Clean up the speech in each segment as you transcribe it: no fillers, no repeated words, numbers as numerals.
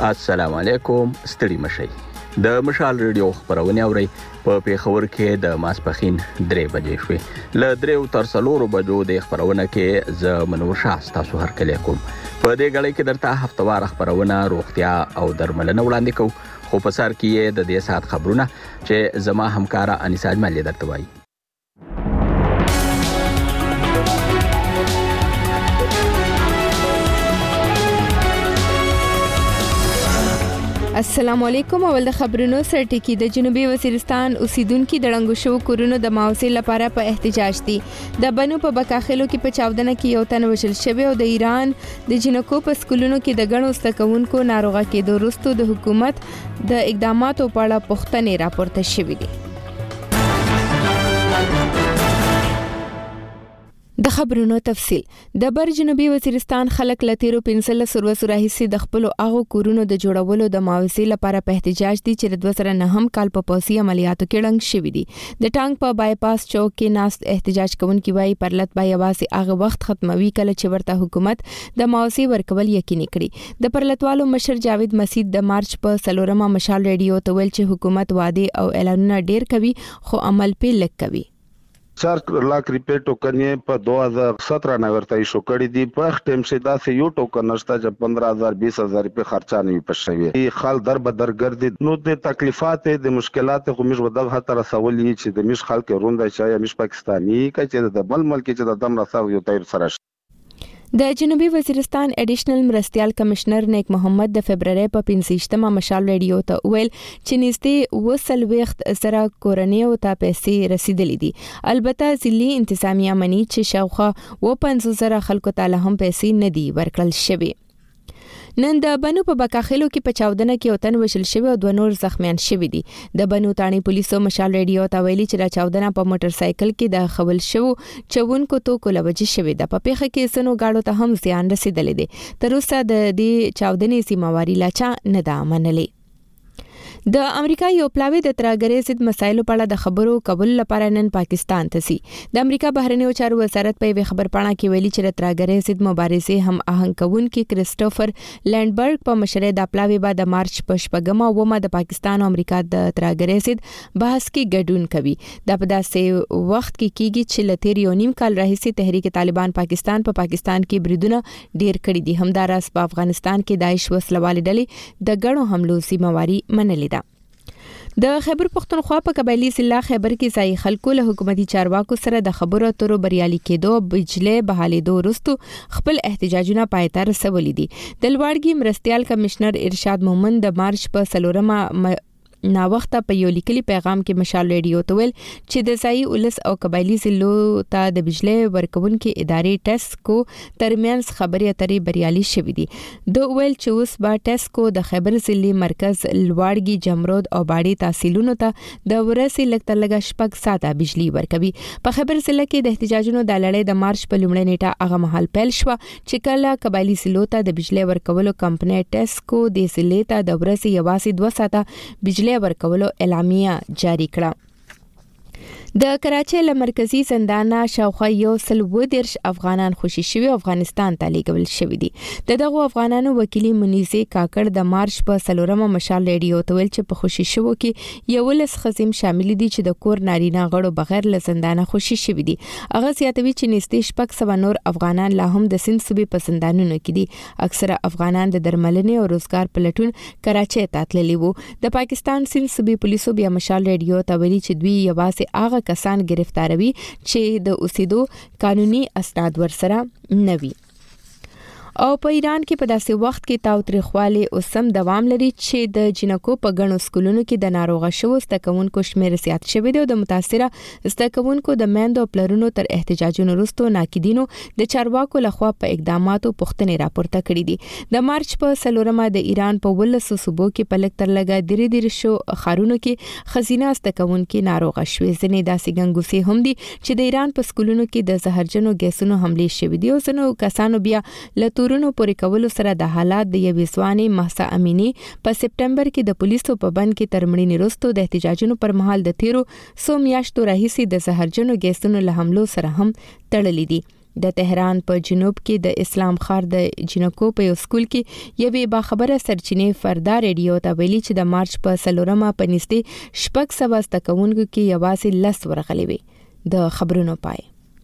السلام علیکم، ستړي مشئ. د مشال ریډیو خبرونه اوري په پیښور کې د ماسپخین 3 بجې شوې. ل 3 تر 4 بجو د خبرونه کې ز منور شاه تاسو هر کله کوم. په دې غړې کې درته هفتوار خبرونه روغتیا او درملنه وړاندې کوم. خو په سر کې د دې سات خبرونه چې زما همکارا انیسا اجمل درته وایي. السلام علیکم. اول د خبرونو سره ټکی. د جنوبي وزیرستان اوسیدونکو د ړنګو شو کورونو د معاوضې لپاره په احتجاج دي. د بنو په بکاخلو کې په چاودنه کې یو تن وژل شوی او د ایران د جنکو په سکولونو کې د غنو استکونکو ناروغه کېدو وروسته د حکومت د اقداماتو په اړه پوښتنې راپورته شوې دي. د خبرونو تفصیل. د بر جنوبي وزیرستان خلک لتیرو 15 ورځو راهیسې د خپل اغو کورونو د جوړولو د معاوضې لپاره په احتجاج دي چې د 2009 کال په پوسي عملیاتو کې ړنګ شوی دي. د ټانک په بایپاس چوک کې ناست احتجاج کوونکي وايي پرلط بای یوازې هغه وخت ختموي کله چې ورته حکومت د معاوضې ورکول یقیني کړي. د پرلطوالو مشر جاوید مسید د مارچ په 4 مشال ریډیو ته ویل چې حکومت وعده او اعلانونه ډیر کوي خو عمل په لږ کوي. 4 लाख रुपए टोकन ये په 2017 نه ورته شو کړی دی. په ټیم چې دا سه یو ټوکن نشته چې 15000 20000 روپے خرچه نه پښوي. خال در بدر ګرځي نو د تکلیفات د مشکلات خو مش ودغه تر رسولي چې د مش خلک رونده چې مش پاکستاني چې د بل ملک چې د دم رساو یو تیر سره. د جنوبي وزیرستان اډیشنل مرستيال کمشنر نیک محمد د فبرवरी په 15مه مشال ریډیو ته ویل چې نږدې 200 زره کورنیو ته پیسې رسیدلې دي. البته ځلي انتظامیه مني چې شاوخوا 50 زره خلکو ته هم پیسې نه دي ورکړل شوي. نن د بنو په بکاخلو کې په چاودنه کې یو تن وژل شوی او 2 نور زخمیان شوي دي. د بنو تانی پولیسو مشال ریډیو ته ویلي چې د چاودنه په موټر سایکل کې د خول شو چونکو توکو لوجه شوی د په پیخه کې سنو گاډو ته هم زیان رسیدلې دي. تر اوسه د دې چاودنې سیمواري لاچا نه ده منلې. د امریکا یو پلاوی د ترهګرۍ ضد مسایلو په اړه د خبرو کول لپاره نن پاکستان ته سي. د امریکا بهرنیو چارو وزارت په خبرپاڼه کې ویلي چې د ترهګرۍ ضد مبارزې هم آهنګ کوونکي کریسټوفر لینډبرګ په مشرۍ د پلاوی بعد د مارچ په 8مه د پاکستان او امریکا د ترهګرۍ ضد بحث کې ګډون کوي. د په داسې وخت کې کیږي چې لتیر یو نیم کال راهیسې تحریک طالبان پاکستان کې بریدونه ډیر کړي دي. همداراز په افغانستان کې داعش وسلوال ډلې د ګڼو حملو سیمواري منلې. د خیبر پختونخوا په قبایلی ضلع خیبر کې ځای خلکو له حکومتي چارواکو سره د خبرو اترو بریالي کېدو بجلی بحالېدو وروسته خپل احتجاجونه پای ته رسولي دي. د لوړګي مرستيال کمشنر ارشاد مومن د مارچ په 4 نا وخته په یو لیکلي پیغام کې مشال ریډیو ته ویل چې د ځای ولس او قبایلی ضلعو ته د بجلی ورکوونکو ادارې ټسکو ترمنځ خبرې اترې بریالي شوې دي. د ویل چې اوس با ټسکو د خیبر ضلع مرکز لوړګي جمرود او باډي تحصیلونو ته د ورسې لکتر لګا شپږ ساعته بجلی ورکوي. په خیبر ضلع کې د احتجاجونو د لړۍ د مارچ په لومړۍ نیټه هغه مهال پیل شو چې کله قبایلی ضلعو ته د بجلی ورکولو کمپنۍ ټسکو د ضلع ته د ورسې یوازې 2 ساعته بجلی ورکولو اعلامیه جاری کړه. د کراچۍ له مرکزی زندان شاوخوا 130 افغانان خوشي شوي افغانستان ته لیږل شوي دي. دغه افغانانو وکیل منیزه کاکړ د مارچ په 4 مشال ریډیو ته ویل چې په خوشي شوو کې 11 خزم شامل دي چې د کور نارینه غړو بغیر له زندان خوشي شوي دي. هغه زیاتوي چې نږدې 600 نور افغانان لا هم د سند صوبې په زندانونو کې دي. اکثره افغانان د درملنې او روزګار په لټون کراچۍ ته تللي وو. د پاکستان سند صوبې پولیسو بیا مشال ریډیو ته ویلي چې دوی یوازې هغه کسان گرفتاروي چې د اوسېدو قانوني اسناد ورسره نه وي. او په ایران کې په داسې وخت کې تاوتریخوالی اوسم دوام لري چې د جنکو په غنو سکولونو کې د ناروغه شو استکونکو شمیر زیات شوی دی او د متاثره استکونکو د میندو پلرونو تر احتجاجونو وروسته ناقدینو د چارواکو لخوا په اقداماتو پوښتنې راپورته کړې دي. د مارچ په 4 د ایران په 12 صوبو کې په لکتر لګا درې شو خارونو کې خزینه استکونکو ناروغه شوې. ځنې داسې ګنګوسې هم دي چې د ایران په سکولونو کې د زهرجنو ګیسونو حملې شوې دي او ځنو کسانو بیا تورونو پورې کولو سره د حالات د یوې ځوانې مهسا امینی په سپټمبر کې د پولیسو په بند کې تر مړینې وروسته د احتجاجونو پر مهال د 13 میاشتو راهیسې د زهرجنو ګیسونو له حملو سره هم تړلې دي. د تهران په جنوب کې د اسلام خار د جنکو په یو سکول کې یوې باخبره سرچینې فردا ریډیو ته ویلي چې د مارچ په 4مه په نږدې 600 تکونکو کې یوازې 10 ورغلي وي. د خبرونو پای.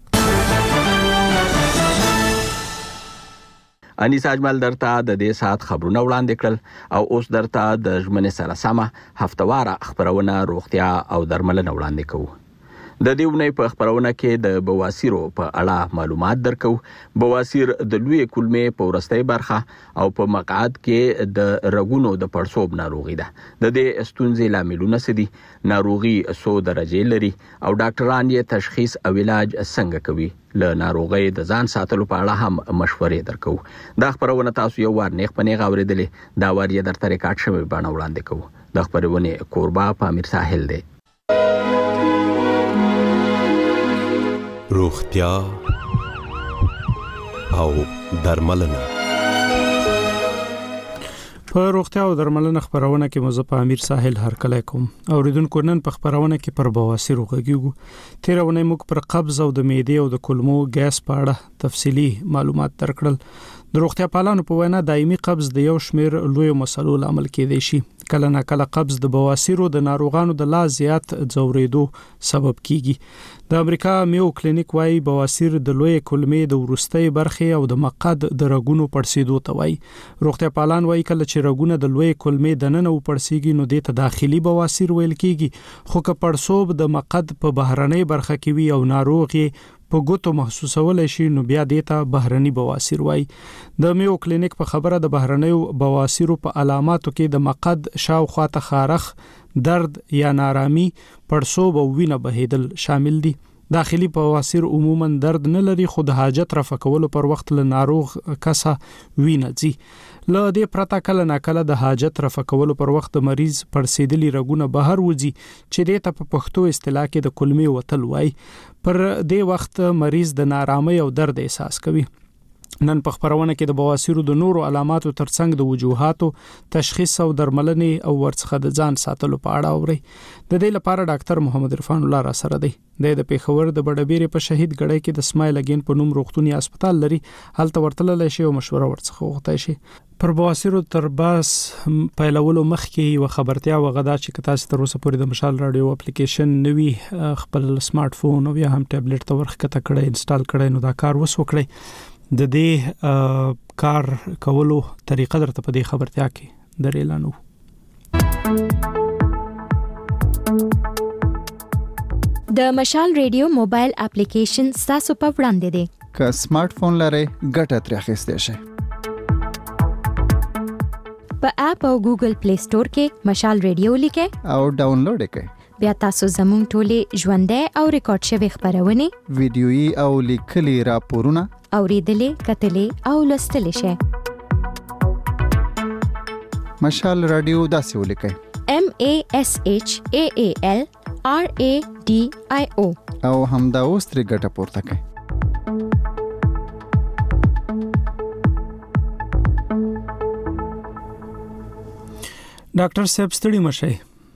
انیس اجمل درته د دې سات خبرونه وړاندې کړل او اوس درته د ژمنې سره سمه هفتواره خبرونه روغتیا او درملنه وړاندې کوو. د دې ونې په خبرونه کې د بواسیرو په اړه معلومات درکو. بواسیر د لوی کولمې په ورستۍ برخه او په مقعد کې د رګونو د پړسوب ناروغي ده. د دې ستونزې لاملونه څه دي؟ ناروغي څو درجې لري او ډاکټران یې تشخیص او علاج څنګه کوي؟ له ناروغۍ د ځان ساتلو په اړه هم مشورې درکو. دا خبرونه تاسو یو وار نیغ په نیغ اوریدلې. دا وار یې درته ریکارډ شوی بڼه وړاندې کوو. د خبرونې کوربه په امیر ساحل دی. روغتیا او درملنه. په روغتیا او درملنه خبرونه کې مزه امیر ساحل هرکلی کوم. اوریدونکو نن په خبرونه کې پر بواسیر وغږیږو. تیرونه موږ پر قبض او د معدې او د کولمو ګیس په اړه تفصیلی معلومات درکړل. د روغتیا پالانو په وینا دایمي قبض د یو شمیر لوی مسلو لامل کېدای شي. کله نه کله قبض د بواسیرو د ناروغانو د لا زیات ځورېدو سبب کیږي. د امریکا میو کلینیک وايي بواسیر د لوی کولمې د ورستۍ برخې او د مقعد د رګونو پړسېدو ته وايي. روغتیا پالان وايي کله چې رګونه د لوی کولمې د نن او پړسېږي نو د داخلي بواسیر ویل کیږي. خو که پړسوب د مقعد په بهرنۍ برخه کې وي او ناروغي په ګوتو محسوسول شي نو بیا دیتا بهرني بواسیر وای. د میو کلینیک په خبره د بهرنیو بواسیرو په علاماتو کې د مقعد شاوخوا ته خارخ، درد یا نارامي، پړسوب او وینه بهیدل شامل دي. داخلي بواسیر عموما درد نه لري خو د حاجت رفع کولو پر وخت له ناروغ کسه وینه ځي. له دې پرته کله ناکله د حاجت رفع کولو پر وخت د مریض پړسېدلي رګونه بهر وځي چې دې ته په پښتو اصطلاح کې د کولمې وتل وای. پر دې وخت مریض د نارامۍ او درد احساس کوي. نن په خبرونه کې د بواسیرو د نورو علاماتو ترڅنګ د وجوهاتو تشخیص او درملنې او ورڅخه د ځان ساتلو په اړه اوري. د دې لپاره ډاکټر محمد عرفان الله را سره دی. د پیښور د بډبیرې په شهید ګړی کې د اسماعیل اگین په نوم روغتونی هسپتال لري. هلته ورتللی شي او مشوره ورڅخه وغوښتای شي. پر بواسیرو تر باس پیلولو مخکې یو خبرتیا وغدا چې تاسو تر اوسه پورې د مشال رادیو اپلیکیشن نوی خپل سمارټ فون او یا هم ټابلیټ ته ورخکته کړئ، انسټال کړئ، نو دا کار وسوکړئ. د دې کار کولو طریقه درته په دې خبرتیا کې درېلانو. د مشال ریډیو موبایل اپلیکیشن تاسو په وړاندې دی. که سمارټ فون لرئ ګټه ترې اخیستی شئ. په اپ او ګوګل پلی سٹور کې مشال ریډیو لیکئ او ډاونلوډ کړئ. بیا تاسو زموږ ټولې ژوندۍ او ریکارډ شوی خبرونه، ویډیويي او لیکلي راپورونه اوریدلې، کتلې او لوستلې شئ. مشال رادیو داسې ولیکئ: MASHAAL RADIO او همدا اوس ترې ګټه پورته کړئ. ډاکټر صاحب ستړي مشئ.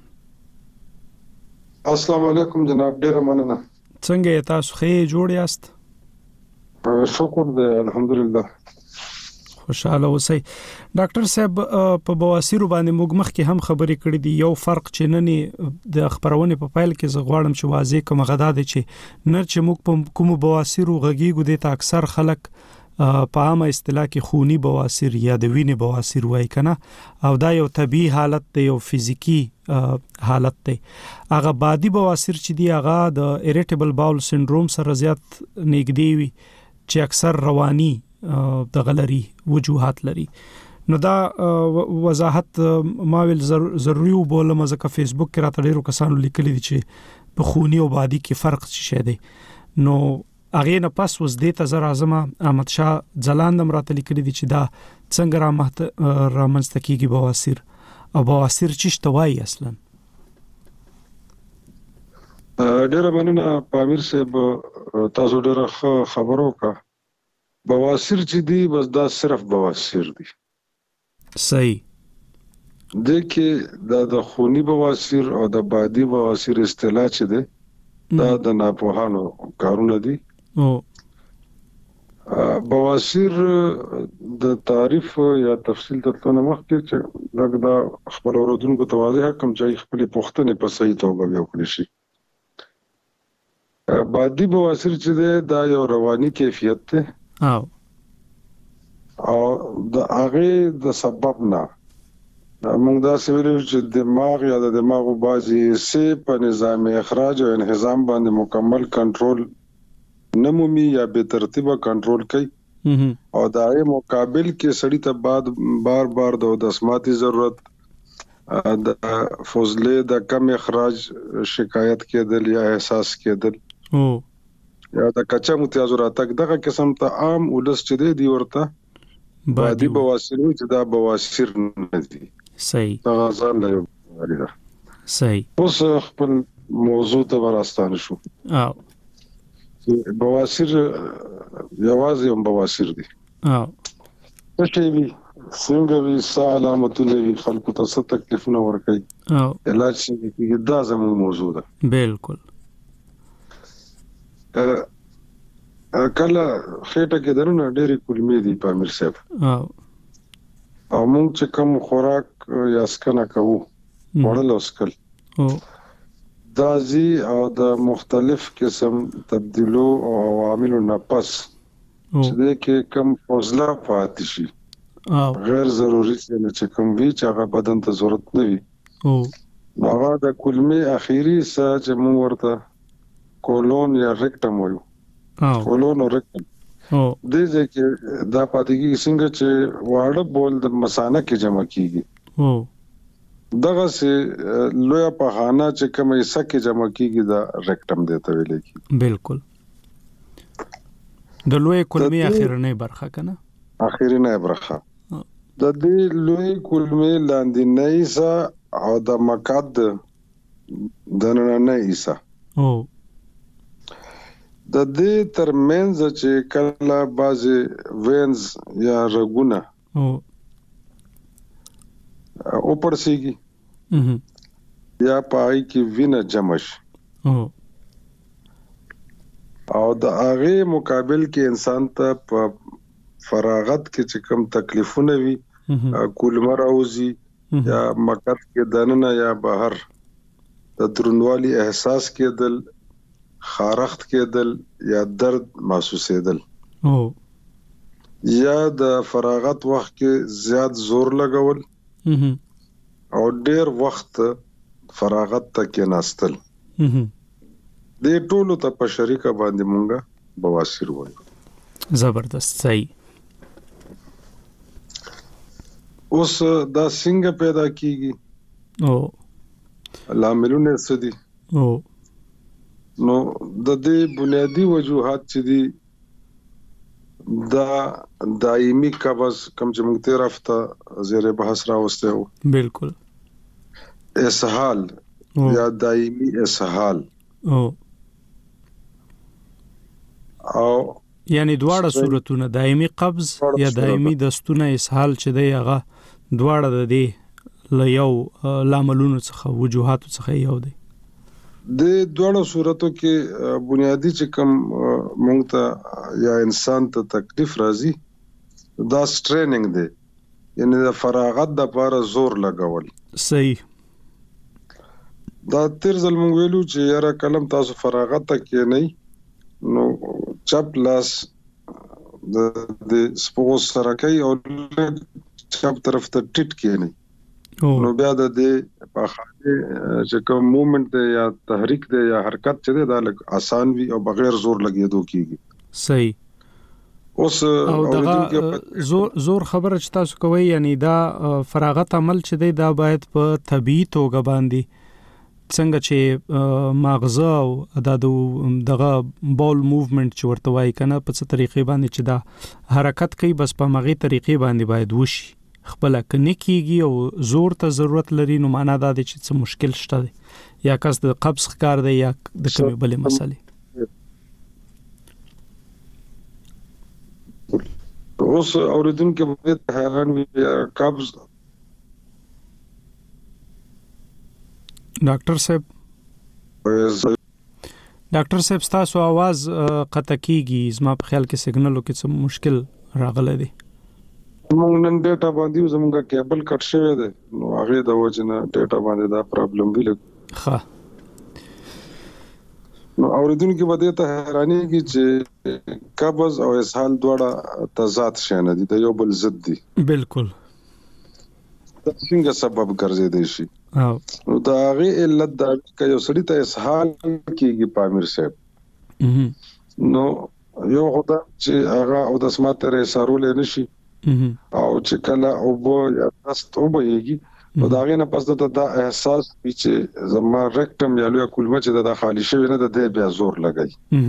السلام علیکم جناب، ډیر مننه. څنګه تاسو ښه جوړ یاست؟ شکر دی الحمدلله. خوشاله اوسئ. ډاکټر صاحب په بواسیرو باندې موږ مخکې هم خبرې کړې دي. یو فرق چې نن د خبرونه په فایل کې زغواړم چې واضح کوم غدا دي چې نر چې موږ په کوم بواسیرو غږیږو دي ته اکثر خلک په عامه اصطلاح کې خونی بواسیر یا د وینې بواسیر وایي کنه، او دا یو طبيعي حالت دی، یو فزیکی حالت دی. هغه بادي بواسیر چې دی هغه د اریټیبل باول سنډروم سره زیات نږدې وي چې اکثر رواني د غلري وجوهات لري. نو دا وضاحت ما ویل ضروري وبولم ځکه فیسبوک کې راته ډیرو کسانو لیکلي دي چې په خونی او بادي کې فرق څه دی. نو هغه نه پس وز دې ته زر اعظم احمد شاه ځلاندم راته لیکلي دي چې دا څنګه رامنځته کیږي بواسیر او بواسیر چې توای اصلا. ډیره مننه پامیر صاحب، تاسو ډیره خبرو کا. بواسیر چې دی بس دا صرف بواسیر دی. صحیح. دغه د خونی بواسیر او د بادي بواسیر اصطلاح چې دی دا د ناپوهانو کارونه دي. بواسیر د تعریف یا تفصیل د تلونه مخکې چې لږ دا خبر اوردونکو ته واضح کوم چې خپل پوښتنې په صحیح توګه وکړي شي. بادي بواسیر چې دا یو رواني کیفیت ده او د هغه د سبب نه موږ دا سویل چې دماغ یا د دماغو بازي سه په نظام اخراج او انهضام باندې مکمل کنټرول نمومي یا به ترتیبه کنټرول کوي او دا یې مقابل کې سړی ته بار بار د دسماتي ضرورت د فضله د کم اخراج شکایت کېدل یا احساس کېدل یا د کچا متیازو راتګ دغه قسم ته عام ولس چې دی ورته بادي بواسیر چې دا بواسیر نه دي. صحیح دا ځان له صحیح اوس خپل موضوع ته ورستانه شو. بواسیر یوازې هم بواسیر دي. څه شي وي څنګه وي علامتونه وي خلکو ته څه تکلیفونه ورکړي علاج شي دا زموږ موضوع ده. بالکل. کله خېټه کې درنه ډېری کلمې دي په امیر صاحب او موږ چې کوم خوراک یا سکنه کوو وړل اوسکل دازي او د مختلف قسم تبدیلو او عواملو نه پس چې د کې کم فاصله پاتې شي غیر ضروري چې کوم وی چې هغه بدن ته ضرورت نه وي هغه د کلمې اخیری سره چې موږ ورته کولون یا ریکټم وایو کولون او ریکټم د دې کې دا پاتې کیږي څنګه چې واړه بول د مثانه کې جمع کیږي دغه سي لویا په خانه چې کومه سکه جمع کیږي دا ریکټم دیته ویل کی. بالکل. د لوی کلمې اخیرنه برخه کنه اخیرنه برخه د دې لوی کلمې لاندې نه ایسا او د مقاد د نه ایسا د دې ترمنځ چې کله بعضی وینز یا رګونه اوپر سیږي یا پای کې وینه جمش او د هغه مقابل کې انسان ته په فراغت کې چې کوم تکلیفونه وي کولمه راوځي یا مقعد کې دننه یا بهر د درنوالي احساس کېدل خارخت کېدل یا درد محسوسېدل یا د فراغت وخت کې زیات زور لګول او ډیر وخت فراغت ته کې ناستل د ټولو ته په شریکه باندې مونږه بواسیر وایو. زبردست. صحیح. اوس دا څنګه پیدا کیږي لاملونه څه دي نو د دې بنیادی وجوهات چې دي دا دایمي قبض کم چې موږ تیر هفته زیر بحث راوسته وو. بالکل. اسهال یا دایمي اسهال او یعنی دواړه صورتونه دایمي قبض یا دایمي دستونه اسهال چې دی هغه دواړه د دې له یو لاملونو څخه وجوهاتو څخه یو دی. د دوړو صورتو کې بنیادی چې کوم موږ ته یا انسان ته تکلیف راځي دا سټریننګ دی یعنی د فراغت د لپاره زور لګول. صحیح. دا تیر ځل موږ ویلو چې یاره کلم تاسو فراغت ته کې نه نو چپ لاس د سپوس سره کوي او چپ طرف ته ټیټ کې نه نو بیا د دې په خاطر چې کوم موومنت دی یا تحریک دی یا حرکت چې دی دا لږ آسان وي او بغیر زور لګیدو کیږي. صحیح. اوس زور خبره چې تاسو کوي یعنی دا فراغت عمل چې دی دا باید په طبيعي توګه باندې څنګه چې ماغزه او دغه بول موومنت چې ورته وایي کنه په څه طریقې باندې چې دا حرکت کوي بس په مغي طریقې باندې باید وشي خپل کنه کیږي او زور ته ضرورت لري نو معنا دا دی چې څه مشکل شته دی یا کس د قبض ښکار دی یا د کومې بلې مسلې. اوس اوریدونکو باید حیران وي قبض ډاکټر صاحب ډاکټر صاحب تاسو आवाज قطع کیږي زما په خیال کې سیګنالو کې څه مشکل راغلی دی موږ نن ډیټا باندې زموږ کیبل کټ شوی دی نو هغه د وجنه ډیټا باندې دا پرابلم ویل ښه نو اوریدونکو په دې ته حیرانی کې چې قبض او اسهال دواړه تضاد شنه دي د یو بل ضد دي بالکل دا څنګه سبب ګرځي شي او دا هغه علت دا چې یو سړی ته اسهال کیږي پامیر صاحب نو یو خدای چې هغه او د سماتره سارول نشي او چې کله او بو یا تاسو او بهږي نو دا غینه پس دا احساس چې زما ریکټم یا لوی کولمه چې دا خالی شوی نه د بیا زور لګای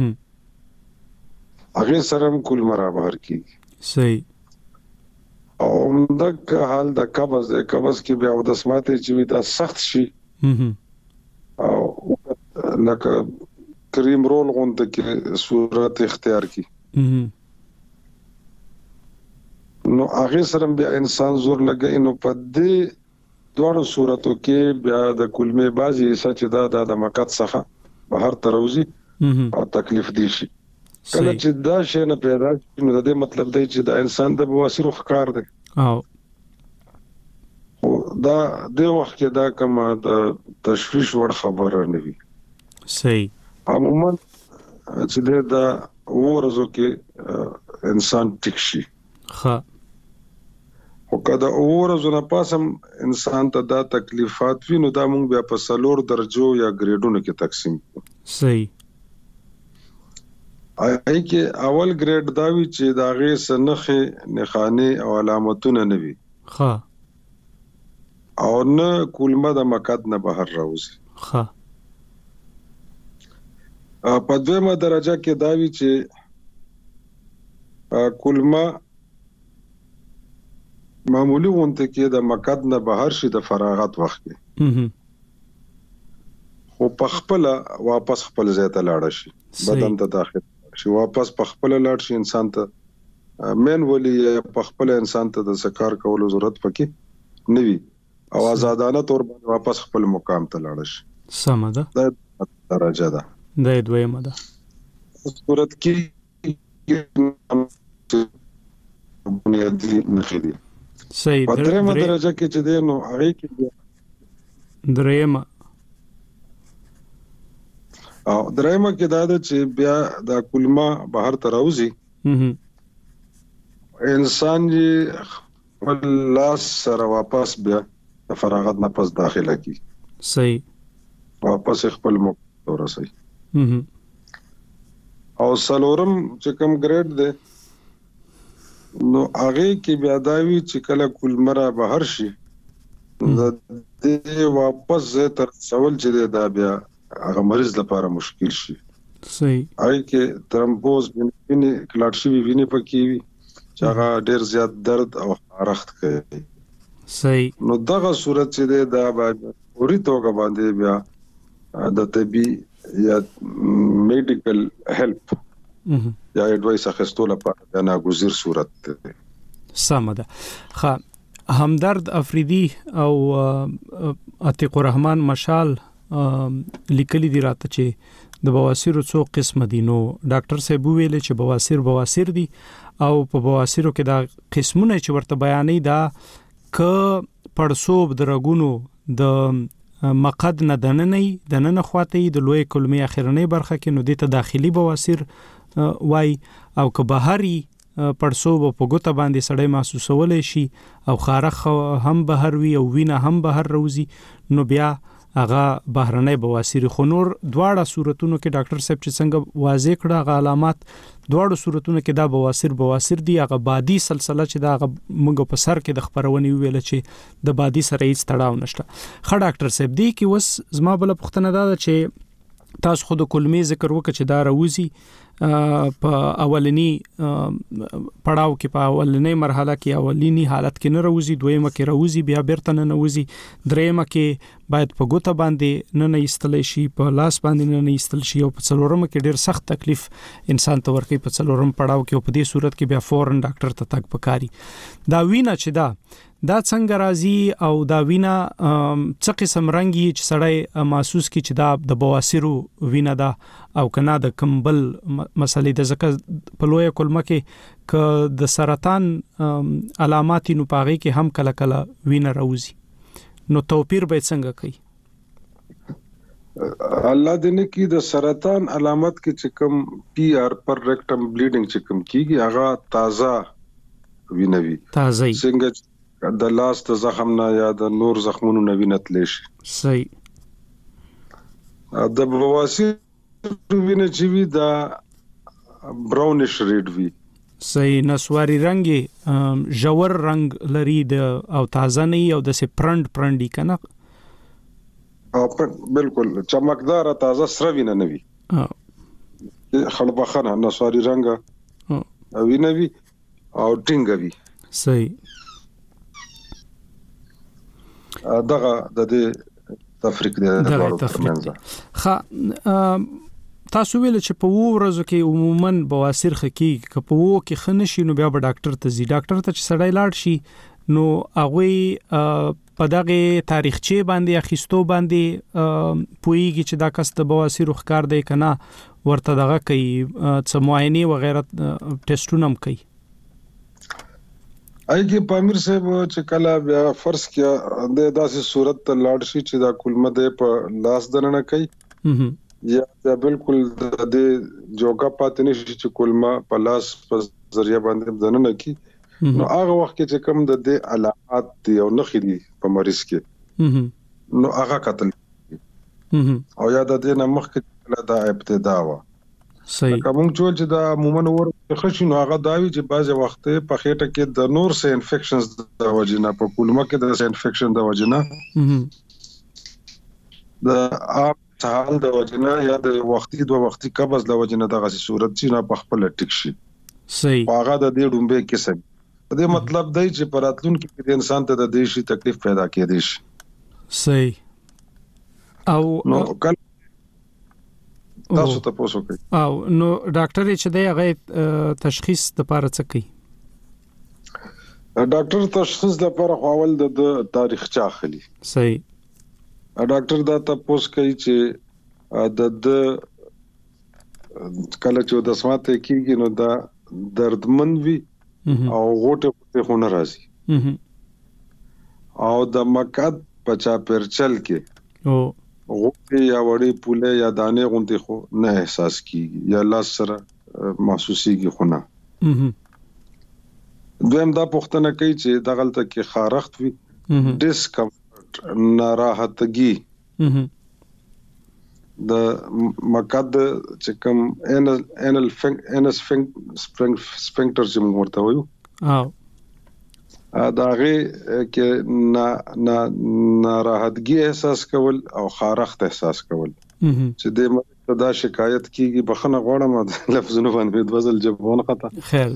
هغه سره کولمه را بهر کیږي صحیح او دا حال د قبض کې بیا د سماته چې دا سخت شي او لکه کریم رول غونډه کې صورت اختیار کی نو هغه سره بیا انسان زور لګي نو په دې دوه صورتو کې بیا د کلمې بازي سچ دا د مقصد څخه بهر تروزی او تکلیف دي شي کله چې دا شی نه پیدا شي نو د دې مطلب دی چې د انسان د بواسیر ښکار دی او دا د وخت کې دا کوم د تشویش وړ خبره نه وي صحیح عموما چې دا ورځو کې انسان ټیک شي ښه او کله ورځو نه پاسم انسان ته دا تکلیفات وینو دا موږ بیا په سلور درجو یا ګریډونو کې تقسیم صحیح اې کې اول ګریډ دا وی چې دا غي سنخه نخانه او علامتونه نه وي ښه او نه کولمه د مقد نه بهر راوځي ښه په دویمه درجه کې دا وی چې کولمه معمولی غونته کې د مقد نه بهر شي د فراغت وخت کې خو په خپل واپس خپل ځای ته لاړ شي بدن ته داخل شي واپس په خپل لاړ شي انسان ته مین ولي په خپل انسان ته د سکار کولو ضرورت پکې نوي او آزادانه تور باندې واپس خپل مقام ته لاړ شي سم ده دا درجه ده د دویمه ده صورت کې بنیادی نخدي صحیح درېمه درجه کې چې دی نو هغه کې درېمه او درېمه کې دا چې بیا د کولمه بهر ته راوځي انسان یې خپل لاس سره واپس بیا د فراغت نه پس داخله کی صحیح واپس خپل مقام ورسي او سلورم چې کوم ګریډ دی نو هغه کې بیا داوی چې کله کولمره بهر شي د واپس تر سوال چې دا بیا هغه مریض لپاره مشکل شي صحیح هغه کې ترمبوز ویني کلاټ شي ویني پکې وي چې هغه ډیر زیات درد او حرارت کوي صحیح نو دغه صورت چې دا اوري توګه باندې بیا د طبي یا میډیکل هیلپ یا اډوایس اخیستو لپاره ناګزیر صورت ده سم ده ښه همدرد افریدي او عتیق الرحمن مشال لیکلي دي راته چې د بواسیر څو قسم دي نو ډاکټر صاحب ویل چې بواسیر دي او په بواسیرو کې دا قسمونه چې ورته بیانې دا ک پړسوب درګونو د مقد نه دننه خواته د لوی کلمې اخرنۍ برخه کې نو د ته داخلي بواسیر وای او که بهري پړسوب په ګوته باندې سړی محسوسول شي او خارخ هم بهر وي او وینه هم بهر روزي نو بیا هغه بهرنۍ بواسیر خو نور دواړه صورتونو کې ډاکټر صاحب چې څنګه واضح کړه هغه علامات دواړو صورتونو کې دا بواسیر دي هغه بادي سلسله چې دا موږ په سر کې د خبرونې ویل چې د بادي سره هیڅ تړاو نشته خو ډاکټر صاحب دی کې وس زما بل پوښتنه ده چې تاسو خود کلمې ذکر وکړه چې دا راوځي په اولنی پړاو کې په اولنی مرحله کې اولنی حالت کې نه راوځي دویمه کې راوځي بیا بیرته نه راوځي دریمه کې باید په ګوته باندې نه ایستل شي په لاس باندې نه ایستل شي او په څلورمه کې ډیر سخت تکلیف انسان ته ورکوي په څلورم پړاو کې او په دې صورت کې بیا فورن ډاکټر ته تک پکاري دا وینا چې دا دا څنګه راځي او دا وینا څه قسم رنګي چې سړی محسوس کی چې دا د بواسیرو وینا ده او کنا د کمبل مسلې د زکه په لوی کلمه کې ک د سرطان علامات نو پاغي کې هم کله کله وینا راوځي نو توپیر به څنګه کوي الله دې نه کې د سرطان علامات کې چې کوم پی آر پر ریکټم بلیډینګ چې کوم کیږي هغه تازه وینوي تازه څنګه د لاس د زخم نه یا د نور زخمونو نه وینت لشي صحیح د بواسیر وینه چې وی دا براونش ریډ وی صحیح نسواري رنگي جوور رنگ لري د او تازه نه او د سه پرندي کنه بالکل چمکدار تازه سره وینه نه وی خړبخنه نسواري رنگ وینه وی او ټینګ وی صحیح دغه د دې تفریق دی د ترمنځ خا تاسو ویل چې په ورځو کې عموما بواسیر خکی په وو کې خنشي نو بیا به ډاکټر ته ځي ډاکټر ته چې سړی لاړ شي نو هغه په دغه تاریخچه باندې اخیستو باندې پویږي چې دا کس د بواسیر ښکار دی کنه ورته دغه کوي څه معاینه و غیره ټیسټونه هم کوي ایږي پامیر صاحب چې کله بیا فرض کیا د داسې صورت ته لاړ شي چې دا کلمه ده په لاس دننه کوي یا بالکل د دې جوګه پاتې نشي چې کلمه په لاس په ذریعہ باندې دننه کوي نو هغه وخت کې چې کوم د دې علامات دي او نخې دي په مریض کې نو هغه قتل او یا د دې نمخ کې دا ابتدا وا صحیح کوم چې دا عموما ور خشي نو هغه داوی چې بعض وخت په خېټه کې د نور سه انفیکشنز د وجنه په کولمه کې د انفیکشن د وجنه د اپ حال د وجنه یا د وختي قبض د وجنه دغه صورت چې نه په خپل ټیک شي صحیح هغه د دې ډومبه کې څه د مطلب دی چې پراتلون کې د انسان ته د دې شي تکلیف پیدا کېدی شي صحیح او نو تاسو ته پوسو کوي او نو ډاکټر چې دی هغه تشخیص د پاره څه کوي ډاکټر تشخیص د لپاره اول د تاریخ چا خلی صحیح ډاکټر دا تاسو کوي چې د کله چې د سماته کیږي نو دا دردمن وي او غوټه خونه راځي او د مقعد پچا پرچل کې او غوټه یا وړي پوله یا دانه غونډه خو نه احساس کیږي یا لاس سره محسوسيږي خونه دویم دا پوښتنه کوي چې د غلطه کې خارښت وي ډیسکمفورت ناراحتګي د مقعد چې کوم انل سفنکټر چې موږ ورته وایو دا غي کې ناراحتګي احساس کول او خارښت احساس کول چې د دا شکایت کیږي بخنه غوړم لفظونه باندې د وزل جبونه خطا خیر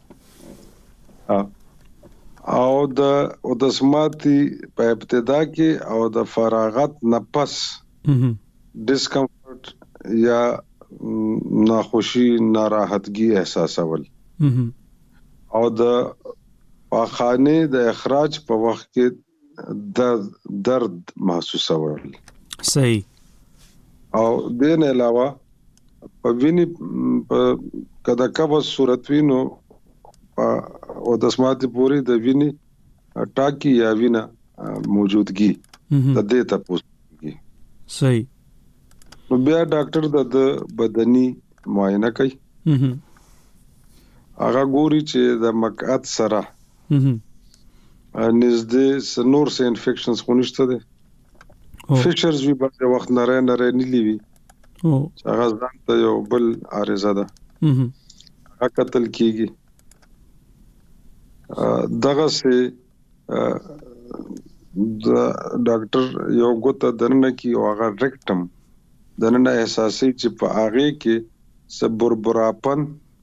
او د سماعتي په ابتدا کې او د فراغت نفس ډیسکمفورت یا ناخوشي ناراحتګي احساسول او د خانه د اخراج په وخت کې درد محسوسول صحیح او دین علاوه په ویني کدا قبض صورت وینو او د سماعتي پوری د ویني ټاکی یا وینا موجودګي د دې تاسو صحیح نو بیا ډاکټر د بدني معاینه کوي هغه ګوري چې د مقعد سره نږدې نور سه انفیکشنز خونشته دي فیشرز وی په وخت نره نیلی وی هغه ځان ته یو بل عارضه ده هغه قتل کیږي دغه سه د ډاکټر یو ګوت درنه کی او هغه ریکټم دنه احساسي چې په هغه کې سبربراپن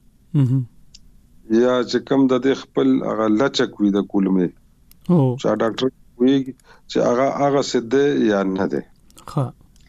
یا چې کوم د خپل هغه لچک وي د کولمه چې ډاکټر وی چې هغه سده یا نه ده ها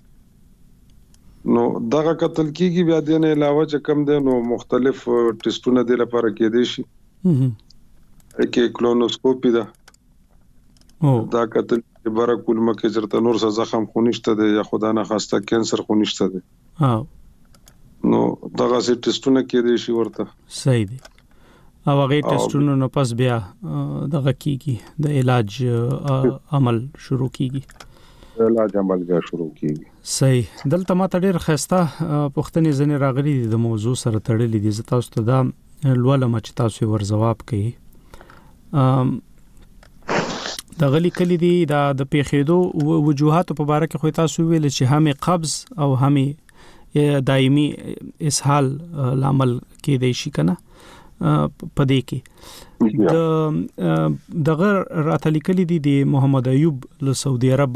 نو دغه قتل کیږي بیا دینه علاوه چې کوم ده نو مختلف ټیسټونه د لپاره کېدې شي کې کلونوسکوپي ده دا کتل چې بره کولمه کې چرته نور څه زخم خونښت دی یا خدا نه خواسته کینسر خونښت دی نو دغه سي ټیسټونه کې دي شي ورته صحیح دي او هغه ټیسټونه نو پس بیا دغه کیږي د علاج عمل شروع کیږي علاج عمل بیا شروع کیږي صحیح دلته ما ته ډیر خسته پښتنې ځنې راغلي دي د موضوع سره تړلې دي زه تاسو ته دا لولم چې تاسو ور جواب کړئ د غلي کلی دی د پیښېدو وجوهات په اړه کې خو تاسو ویل چې هم قبض او هم دایمي اسهال لامل کې دی شي کنه پدې کې دغه راتلی کلی دی د محمد ایوب له سعودي عرب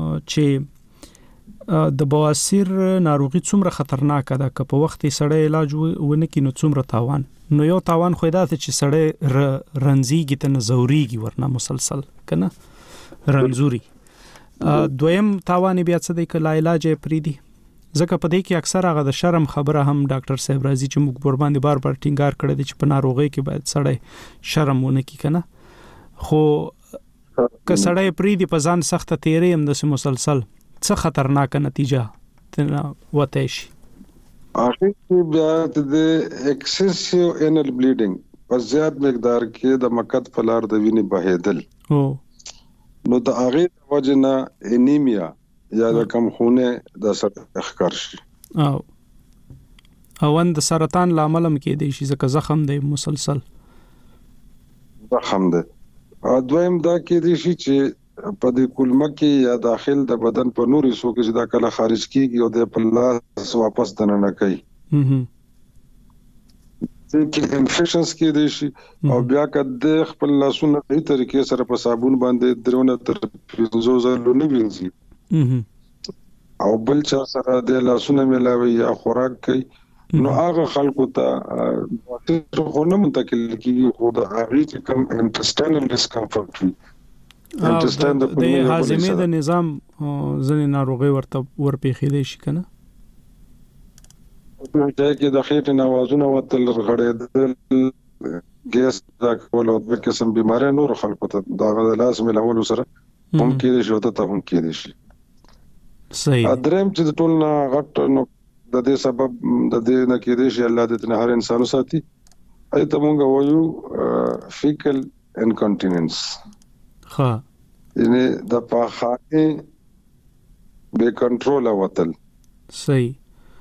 چې د بواسیر ناروغي څومره خطرناک ده که په وخت سړی علاج ونه کینو څومره تاوان نو یو تاوان خو دا چې سړی رنځيږي ته نزوريږي ورنه مسلسل کنه رنځوري دویم تاوان بیا څه دی کله علاج پریدي ځکه په دې کې اکثر هغه د شرم خبره هم ډاکټر صاحب راځي چې موږ ور باندې بار ټینګار کړی دی چې په ناروغي کې باید سړی شرم ونه کی کنه خو که سړی پریدي په ځان سخت تیری هم د مسلسل څه خطرناک نتیجه تنه وته شي اخر بیا د ایکسسیو انل بلیډینګ په زیات مقدار کې د مقد فلار د وینې بهیدل نو د هغه وجنه انیمیا یا د کم خونه د سر اخکار شي او د سرطان لامل هم کې دی شي ځکه زخم دی مسلسل زخم دی دویم دا کې دی شي چې په دې کولمه کې یا داخل د بدن په نوري سو کې چې دا کله خارج کیږي او د په لاس واپس دننه کوي چې انفیکشنز کې دي شي او بیا کده خپل لاسونه په طریقې سره په صابون باندې درونه تر 500 زره وینځي او بل چا سره د لاسونه ملاوي یا خوراک کوي نو هغه خلکو ته خو نه منتقل کیږي خو د هغه چې کوم انټسټینل ډسکمفورټ وي د هاضمې د نظام ځنې ناروغي ورته ورپېخې دی شي کنه دا کې د خېټې نوازونه وتل غړېدل ګیس دا کول او د قسم بيمارۍ نور خلکو ته دا غل لاس ملول سره هم کې شي ته هم کې شي صحیح ادرم چې ټول نه غټ نو د دې سبب د دې نه کې شي الله دې هر انسان ساتي اته مونږ وایو فیکل انکنټیننس ها یعنی د پاخانه به کنټرول وتل صحیح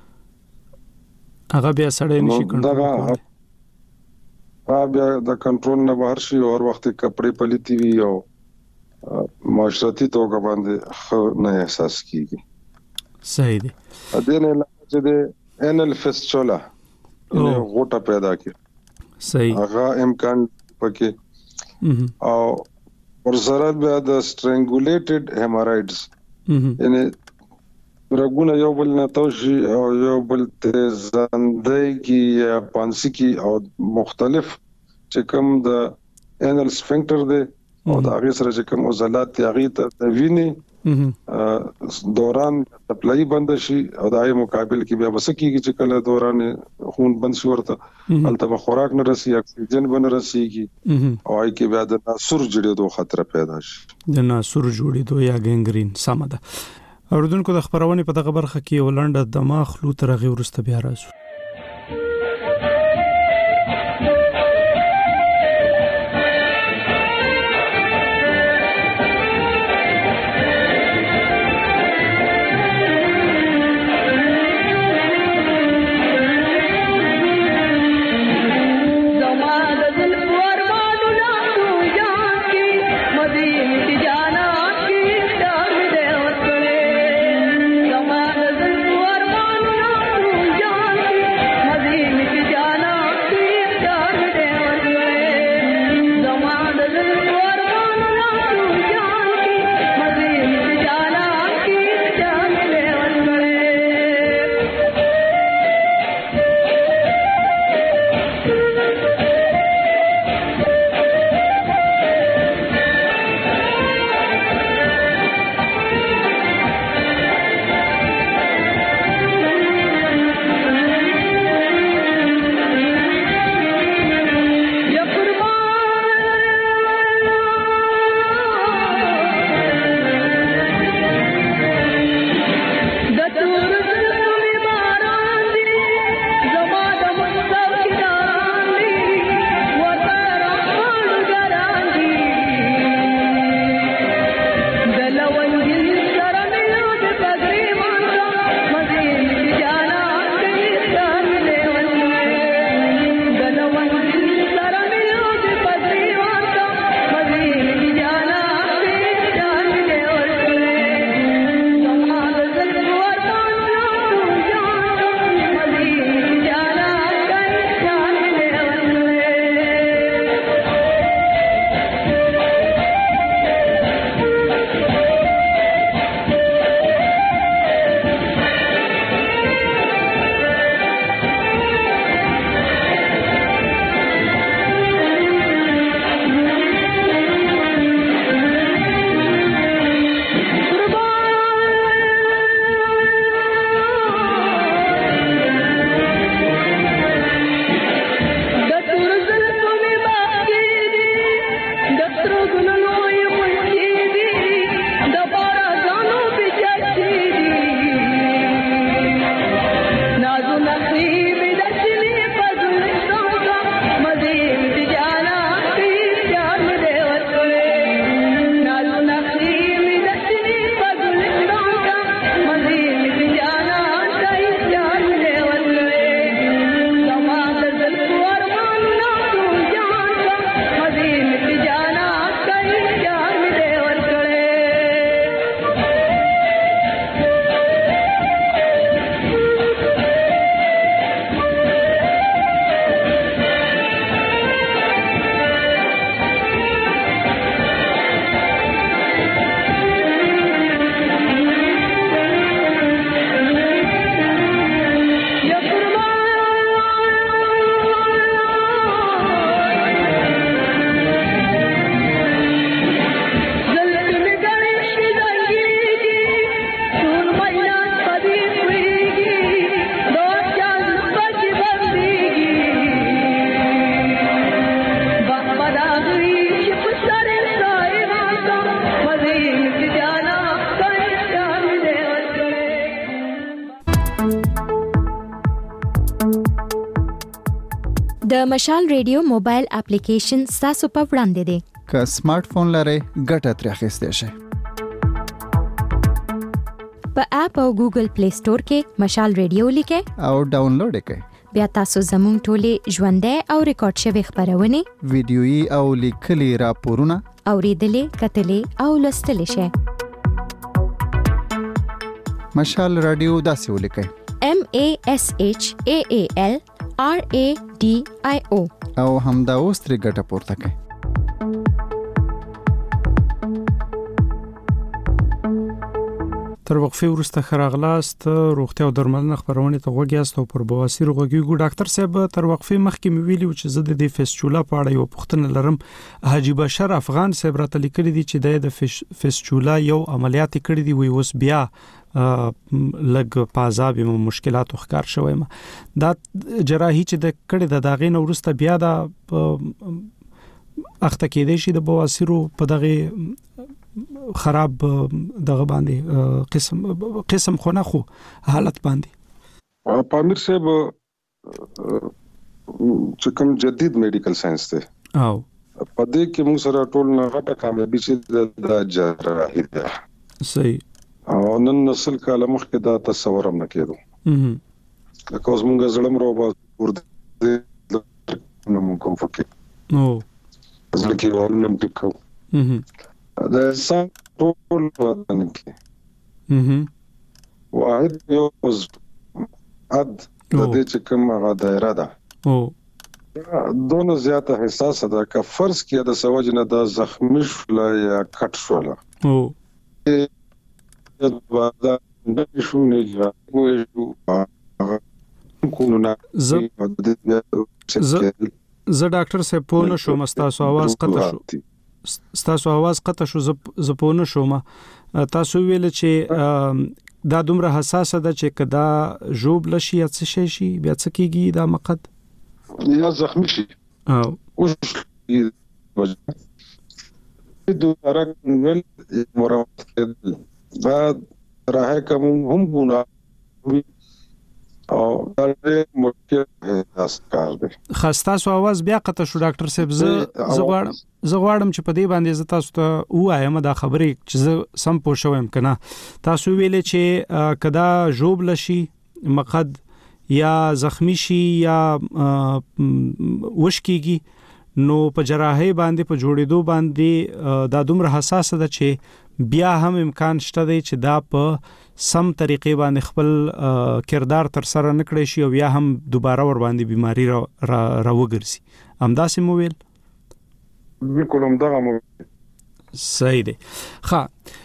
هغه بیا سړی نشي کنټرول بیا د کنټرول نه بهر شي او هر وخت کپڑے پلیتی وي او معاشرتي توګه باندې نه احساس کیږي صحیح دی ا دې نه علاوه چې د انل فیسچولا غوټه پیدا کی صحیح هغه امکان پکې او ورسره بیا د سټرنګولیټډ هیمورایډز یعنی رګونه یو بل نه توشي او یو بل ته زندګي یا پانسي کی او مختلف چې کوم د انل سفنکټر دی او دا هغه سره چې کوم عضلات یغی ته د وینې دوران سپلای بند شي او دای مقابل کې بیا وسکیږي چې کله دوران خون بند شي ورته البته خوراک نه رسي اکسیجن بن رسيږي او ای کې بیا د ناسور جوړېدو خطر پیدا شي د ناسور جوړېدو یا ګنګرین سمده اوردونکو د خبرونه په دغه برخه کې ولنډه دماغ خلو ترغه ورسته بیا راځو د مشال ریډیو موبایل اپلیکیشن تاسو په وړاندې دی. که سمارټ فون لرئ ګټه ترې اخیستی شئ. په اپ او ګوګل پلی سٹور کې مشال ریډیو لیکئ او ډاونلوډ یې کړئ. بیا تاسو زموږ ټولې ژوندۍ او ریکارډ شوي خبرونه، ویډیويي او لیکلي راپورونه اوریدلې، کتلې او لوستلې شئ. مشال رادیو داسې ولیکئ: MASHAALRADIO او همدا اوس ترې ګټه پورته کړئ. تر وقفې وروسته خراغلاست روغتیا او درملنه خبرونه ته غوږیاست او پر بواسیر غوږیږو. ډاکټر صاحب تر وقفې مخکې مې ویلي چې زه د فیسچولا په اړه یو پوښتنه لرم. حاجی بشر افغان صاحب راته لیکلي دي چې د فیسچولا یو عملیات کړی دی، وی اوس بیا لګ پازاب مشکلات ښکار شوی ما دا جراحي چې د کړي د داغې نو وروسته بیا د اخته کېدې شي د بواسیرو په دغه خراب دغه باندې قسم خو نه خو حالت باندې. پامیر صاحب چې کوم جدید میډیکل ساينس ته او په دې کې موږ سره ټول نه غټه کامیابی چې د جراحي ده. صحیح. او نن نسل کاله مخکې دا تصور هم نه کېدو. لکه اوس موږ زړم روبا ورته نو کوم فکر نو ځکه ولنم ټکو دا سم ټول وطن کې واحد یو از اد د دې چې کوم هغه دایره ده دونه زیاته حساسه ده که فرض کې د سوج نه د زخمی شول یا کټ شول زه ډاکټر صاحب په نشو مستاسو आवाज قطع شو ستاسو आवाज قطع شو ز په نشو ما تاسو ویل چې دا دومره حساسه ده چې کدا جوب لشي یا څه شي بیا څه کیږي دا مقد یا زخمی شي او دوباره ول مراد بعد راه کوم هم ګنا او دا مشکل اسکار دی. خاصه आवाज بیا قطع شو ډاکټر صاحب. زه غواړم چې په دې باندې ز تاسو ته وایم دا خبرې چې زه سم پوه شوم کنه. تاسو ویلې چې کدا جوب لشي مقد یا زخمی شي یا وشکیږي نو په جراحي باندې په جوړېدو باندې دا دومره حساسه ده چې بیا هم امکان شته دی چې دا په سم طریقې باندې خپل کردار تر سره نکړي شي او یا هم دوباره ور باندې بیماری را وګرځي. همداسې مو ویل؟ بالکل همدغه مو صحیح دی. ښه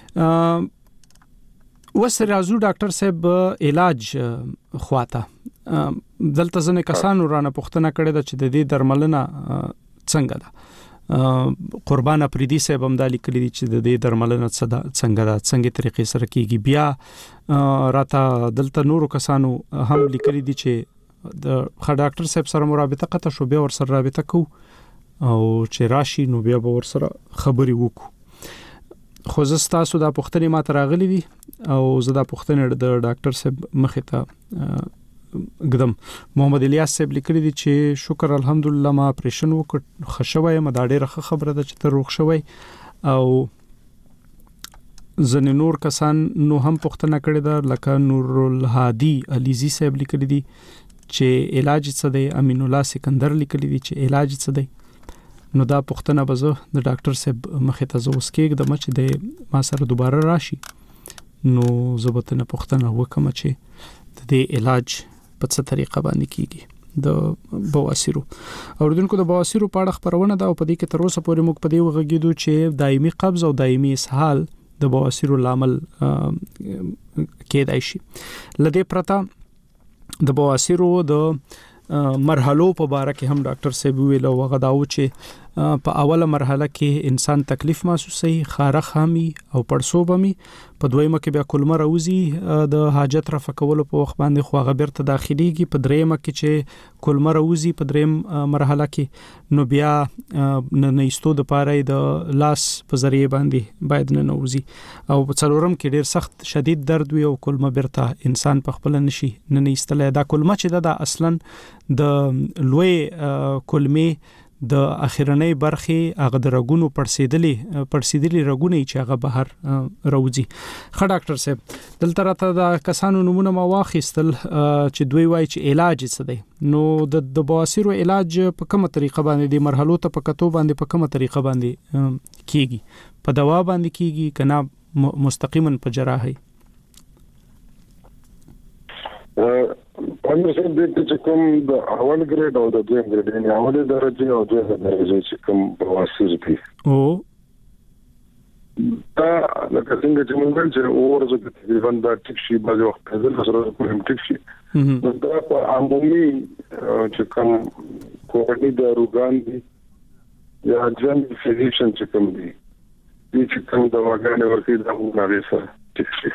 وسره راځو ډاکټر صاحب علاج خواته. دلته ځنه کسانو رانه پوښتنه کړې ده چې د دې درملنه څنګه ده. قربان افریدي صاحب هم د لیکلي دي چې د دې درملنه څنګه ده څنګه طریقې سره کیږي. بیا راته دلته نورو کسانو هم لیکلي دي چې د ډاکټر صاحب سره مرابطه قطع شو بیا ور سره رابطه کو او چې راشي نو بیا به ور سره خبري وکړو. خو زه تاسو دا پوښتنه ما ته راغلي دي او زه دا پوښتنه د ډاکټر صاحب مخې ته قدم محمد الیاس صاحب لیکلي دي چې شکر الحمدلله ما اپریشن وکړ خښوي ما دا ډیره خبره ده چې ته روغ شوی. او ځنې نور کسان نو هم پوښتنه کړې ده لکه نور الهادي علیزی صاحب لیکلي دي چې علاج څه دی. امین الله سکندر لیکلي دي چې علاج څه دی. نو دا پوښتنه به زه د ډاکټر صاحب مخې ته اوس کېږدم چې د ما سره دوباره راشي نو زه به تنه پوښتنه وکم چې د دې علاج په څه طریقه باندې کیږي د بواسیرو. اوردونکو د بواسیرو په اړه خبرونه ده او په دې کې تر اوسه پورې موږ په دې وغږیدو چې دایمي قبض او دایمي اسهال د بواسیرو لامل کېدای شي. لدې پرته د بواسیرو د مرحلو په اړه کې هم ډاکټر صاحب ویل او غداو چې په اوله مرحله کې انسان تکلیف محسوسوي، خارخ همي او پړسوب همي، په دویمه کې بیا کولمه راوځي د حاجت رفع کولو په وخت باندې خو هغه بیرته داخليږي، په دریمه کې چې کولمه راوځي په دریم مرحله کې نو بیا نه ایستو د پاره د لاس په ذریعہ باندې باید نه نوځي، او په څلورم کې ډیر سخت شدید درد وي او کولمه بیرته انسان په خپل نشي نه ایستلای. دا کولمه چې دا اصلا د لوی کولمه د اخرنۍ برخې هغه د رګونو پړسیدلي رګونه چې هغه بهر راوځي. ښه ډاکټر صاحب دلته راته د کسانو نمونه ما واخیستل چې دوی وایي چې علاج څه دی، نو د بواسیر علاج په کومه طریقه باندې د مرحلو ته په کتو باندې په کومه طریقه باندې کیږي، په دوا باندې کیږي کنه مستقیما په جراحي؟ پنځه سره د چې کوم د اول ګریډ او د دویم ګریډ یعنی اول درجه او دویم درجه چې کوم بواسیر دي او دا لکه څنګه چې موږ چې اورزه د تقریبا د ټیک شي بعض وخت د سره کوم ټیک شي دا په عمومي چې کوم کوټي د روغان دي یا جن فزیشن چې کوم دي چې کوم د واګانې ورته د هغه سره ټیک شي.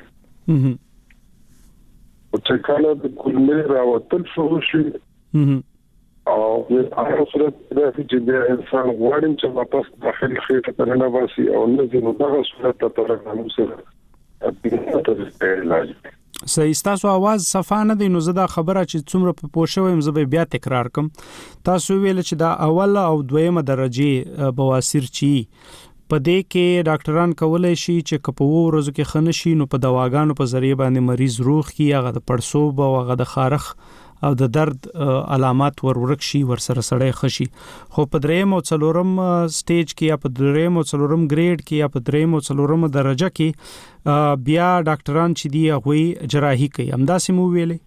چې کله د کولمې راوتل شروع شي او هغه سره د چې انسان غواړي چې واپس داخلي خېټه ته نه واسي او نه زینو دغه صورت ته ترغنم سره علاج. صحیح. تاسو आवाज صفه نه دی، نو زه دا خبره چې څومره په پوښوم زه بیا تکرار کوم. تاسو ویل چې دا اول او دویمه درجه بواسیر چی په دې کې ډاکټران کولای شي چې کپو ورځو کې خنه شي نو په دواګانو په ذریعہ باندې مریض روغ کی، هغه د پړسوب او هغه د خارخ او د درد علامات ورک شي، ورسره سړی خشي. خو په دریم او څلورم سټیج کې یا په دریم او څلورم ګریډ کې یا په دریم او څلورم درجه کې بیا ډاکټران چې دی هغه جراحي کوي. همداسې مو ویلې؟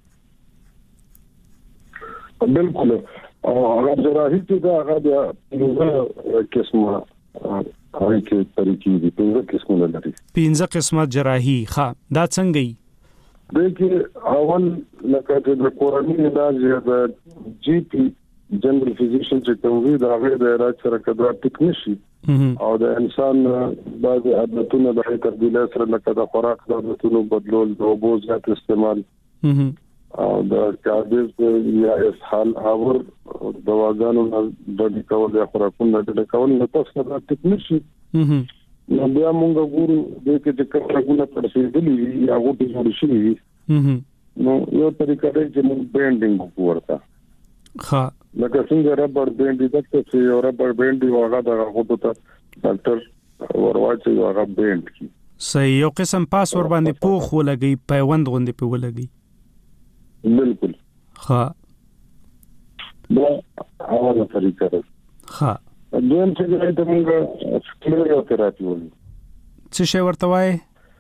بالکل. هغه جراحي کې دا هغه قسمه هغه کې طریقې دي، 15 قسمه لري. 15 قسمه جراحي. ښه، دا څنګه یې؟ دغه اول لکه د کورنۍ علاج یا د جی پی جنرال فزیشن چې کوم وی دا غیر د علاج سره کډه ټیک نشي او د انسان بعض عادتونه د تبدیل سره لکه د خوراک د عادتونو بدلول، د اوبو زیات استعمال او د کارډیز یا اسهال اور دواګانو د کول یا خوراکونو د کول نه تاسو دا ټیک نشي. نو بیا موږ ګورو د کې چې کومه پرسیدلی یا غوټي جوړ شي نو یو طریقه دی چې موږ بینډینګ ورته. ها لکه څنګه ربر بینډ دي چې یو ربر بینډ دی هغه د غوټو ته ډاکټر ورواچي هغه بینډ کی. صحیح. یو قسم پاس ور باندې پوخ ولګي، پیوند غوندې په ولګي. بالکل. ها دا اوله طریقه ده. ها دویم چې د موږ سکلیروتراپي وایي. څه شی ورته وایي؟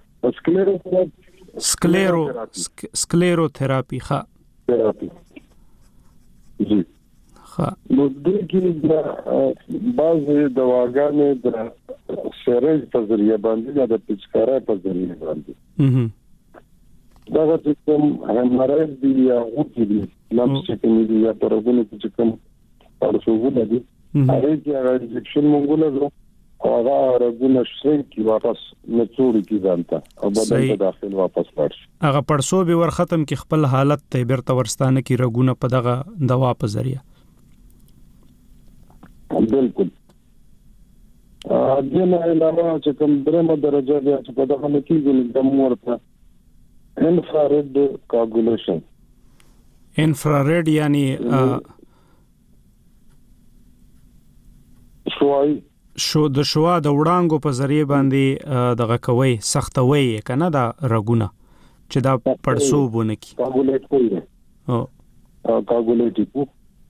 سکلیروتراپي. ها تراپي. جی. ها نو د کې بعض دواګانې د سیرنج په ذریعہ باندې یا د پچکارۍ په ذریعہ باندې دا چې کوم هرمرز دی یا غوټي دی لمس چې کوم دی یا پرګونه چې کوم پرسوونه دي هغه کې هغه انجکشن مونږ له او هغه رګونه شي کی واپس نڅوړي کی ځانته او بدن ته داخل واپس ورشي. هغه پرسوب ور ختم کی خپل حالت ته بیرته ورستانه کی رګونه په دغه دوا په ذریعہ. بالکل. دغه علاوه چې کوم درېمه درجه بیا چې په دغه کې د مورته انفراريد کوګولیشن. انفراريد یعنی د شوا د وړانګو په ذریعہ باندې دغه کوي سختوي کنه دا رګونه چې دا پړسوبونه کی کوګولیټ کوي. او کوګولیټ کو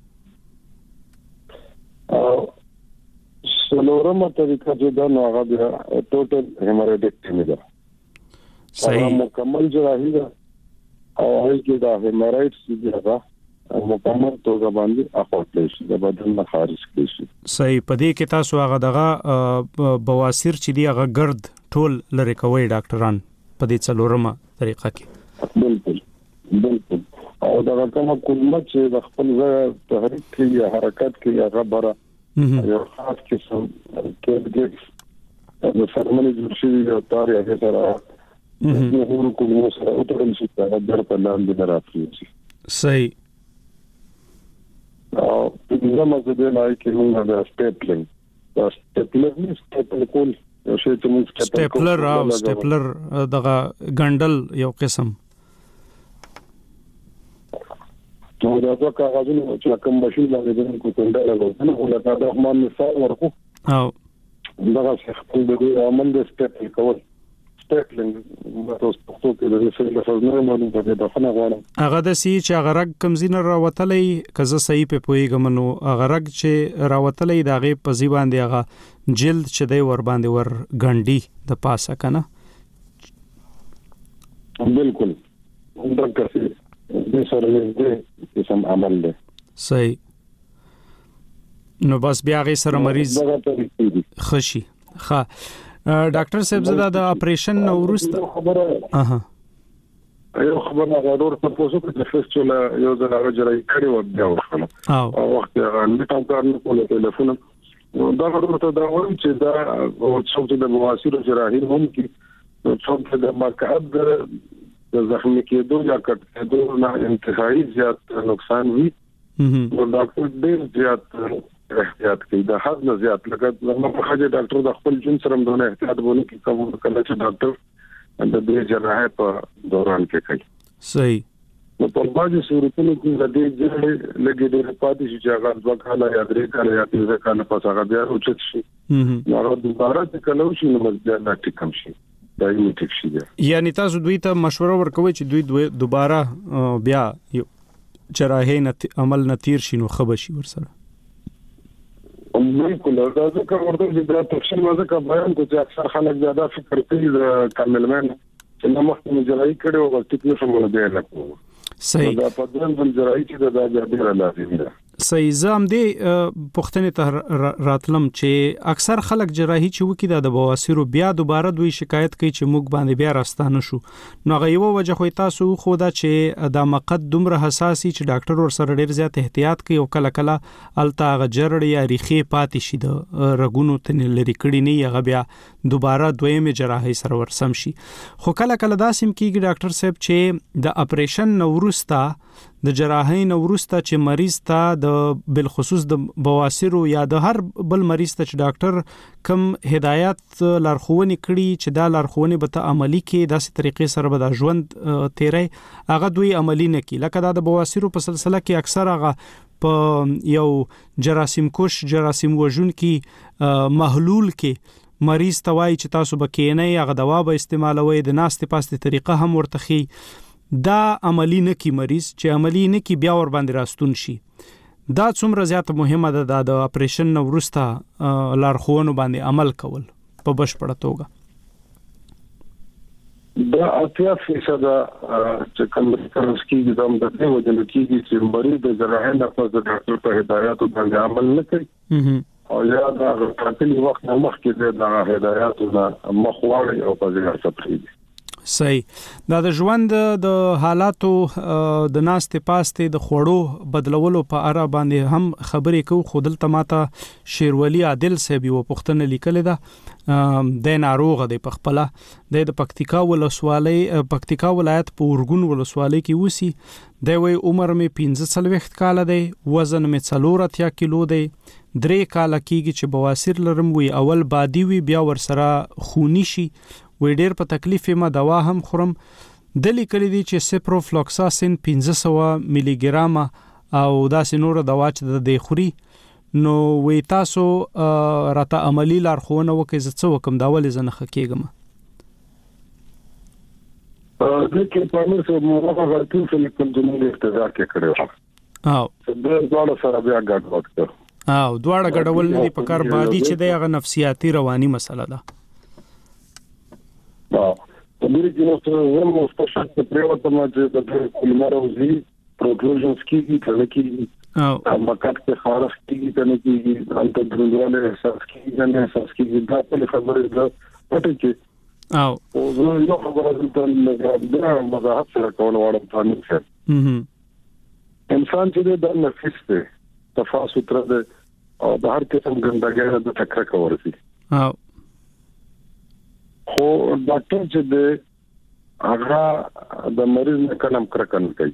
څلورمه طریقه چې دا نو هغه د ټوټل هیموریډکټمي ده. صحیح. مکمل جراحي ده او هغه کې دا هیموریډ چې هغه مکمل توګه باندې اخوتل شي د بدن نه خارج کړي. صحیح. پدې کې تاسو هغه دغه بواسیر چې دی هغه ګرد ټول لری کوي ډاکټران په دې څلورمه طریقه کې. بالکل بالکل. او دا کومه کلمه چې د خپل ځای تحریک کې یا حرکت کې یا غبره یو خاص قسم کې د فرماني جوړ شوی یو تار یې سره نو کوم سره او ترې شي دا په لاندې راځي. صحیح. او د مزه نه کې موږ د سټیپلینګ دا سټیپلر کول یو شی چې موږ سټیپلر دغه ګنډل یو قسم نو دا څه کاغذونه چې کوم ماشين باندې د کوټنډه لګول نو ولکه دا مان مثال ورکو او دا څه خپل د عمل د سټیپل کول سټیپلینګ تاسو په تو کې د څه له نه مونږ په دې خنه غواړم هغه د سی چې هغه رګ کمزینه راوتلې کزه صحیح په پويګم نو هغه رګ چې راوتلې داغه په ځی باندې هغه جلد چې دی ور باندې ور غنډي د پاسه کنه بالکل دا کسي د سره دې سم عمل دی. صحیح. نو بس بیا غي سره مریض خشي. ښه ډاکټر صاحب زدا د اپریشن نو ورسته خبره یو خبره غوړ په پوسو کې د فیسچولا یو د راجرای کړي و بیا وخت او وخت نه تاسو کار نه کوله ټلیفون دا غوړ ته دا وایي چې دا او څو د مواسیر جراحي هم کې څو د مقعد د زخمی کېدو یا کټ کېدو نه انتهایی زیات نقصان وي نو ډاکټر ډېر زیات احتیاط کوي دا حد نه زیات لکه نو په خاطر ډاکټر د خپل جون سره دونه احتیاط بونه کې کوم کله چې ډاکټر د دې جراحي په دوران کې کوي. صحیح. نو په باندې صورتونو کې د دې جراحي لګي د پاتې شي چې هغه ځکه کاله یا درې کاله یا پنځه کاله پس هغه بیا اوچت شي نو هغه دوباره چې کله شي نو بیا دا ټیکم شي دا یو ټیک شي. یعنی تاسو دوی ته مشوره ورکوي چې دوی دوباره بیا جراحي عمل نتیر شي نو خبر شي ورسره. بالکل دا ځکه ورته چې دا تفصیل وځه بیان کوي چې اکثر خلک زیاده فکر کوي د کاملمن چې نو مخکې جراحي کړي او ټیک نشو مونږ دی نه کوو. صحیح. دا په دې باندې جراحي چې دا ډیره لازمي ده. صحیح. زم دې پښتنې ته راتلم چې اکثر خلک جراحي چې وکي د بواسیر بیا دوباره دوی شکایت کوي چې موږ باندې بیا راستانه شو نو غو وجه خو تاسو خو دا چې د مقد دومره حساسي چې ډاکټر ور سره ډیر زیات احتیاط کوي او کله کله التا غجرړ یا ریخي پاتې شي د رګونو تن لري کړي نه هغه بیا دوباره دویمه جراحي سره ورسم شي خو کله کله دا سم کیږي ډاکټر صاحب چې د اپریشن نورستا د جراحي نورستا چې مریض ته د بالخصوص د بواسیر یا د هر بل مریض ته چې ډاکټر کم هدایت لارښوونې کړي چې دا لارښوونې به ته عملی کې داسې طریقې سره به د ژوند تیری هغه دوی عملی نه کی لکه د بواسیر په سلسله کې اکثر هغه په یو جراثیم کش جراثیم وژون کې محلول کې مریض توای چې تاسو به کینې هغه دوا به استعمالوي د ناستې پاستې طریقه هم ورتخي دا عملی نه کی مریض چې عملی نه کی بیا ور باندې راستون شي دا څومره زیات مهمه ده د اپریشن نورستا لارښوونو باندې عمل کول په بشپړه توګه. دا 80% چې کوم کارسکی د دم د دې وجه کېږي چې مریض د جراحي نه پس د ډاکټر په هدایاتو باندې عمل نه کوي او یا دا ټاکلي وخت نه مخکې د هدایاتو نه مخواړي او په ځای سپریږي. صحیح. دا د ژوند د حالاتو د ناستې پاستې د خوړو بدلولو په اړه باندې هم خبرې کوو خو دلته ماته شیرولی عادل صاحب یو پښتنه لیکل ده د ناروغ د پخپله د پکتیکا ولایت په اورګون ولسوالۍ کې وسی د وی عمر مې 45 کال دی وزن مې 4 کیلو دی 3 کال کېږي چې بواسیر لرم وی اول بادي وی بیا ور سره خونی شي وی ډیر په تکلیف ما دوا هم خورم د لیکل دي چې سپروفلوکساسین 1500 ملي ګرام او داسې نور دوا چې د خوري نو وی تاسو راته عملی لارښوونه وکړئ چې وکم دا ولې زنه خکېګم د کې په موږ سره موږ غلطي چې کوم جمله اقتضا کې کړو او د ډول سره بیا ګډ وکړو او دواړه ګډول نه په کار بادي چې دغه نفسیاتي رواني مسله ده. په دې کې نو څه زموږ سپیشل پریوته ماده د کولماروزي پروکلوژنز کیږي کله مکات کې خارج کیږي کنه کیږي انت دروندواله احساس کیږي دا په خبره ده پټه کې او یو خبره ده دا مزاحت سره کول وړم ثاني انسان چې د نفس ته تفاصیل تر او د هر قسم ګندګۍ د ټکر کورسي او خو ډاکټر چې د هغه د مریض نه کلم کرکن کوي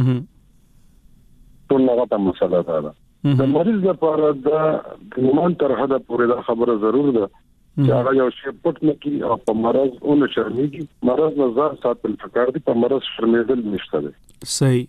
ټول هغه ته مسله ده د مریض لپاره د ایمان تر حده پورې دا خبره ضرور ده چې هغه یو شی پټ نه کی او په مرض اون شرمېږي مرض نظر ساتل پکار دي په مرض شرمېدل نشته ده صحیح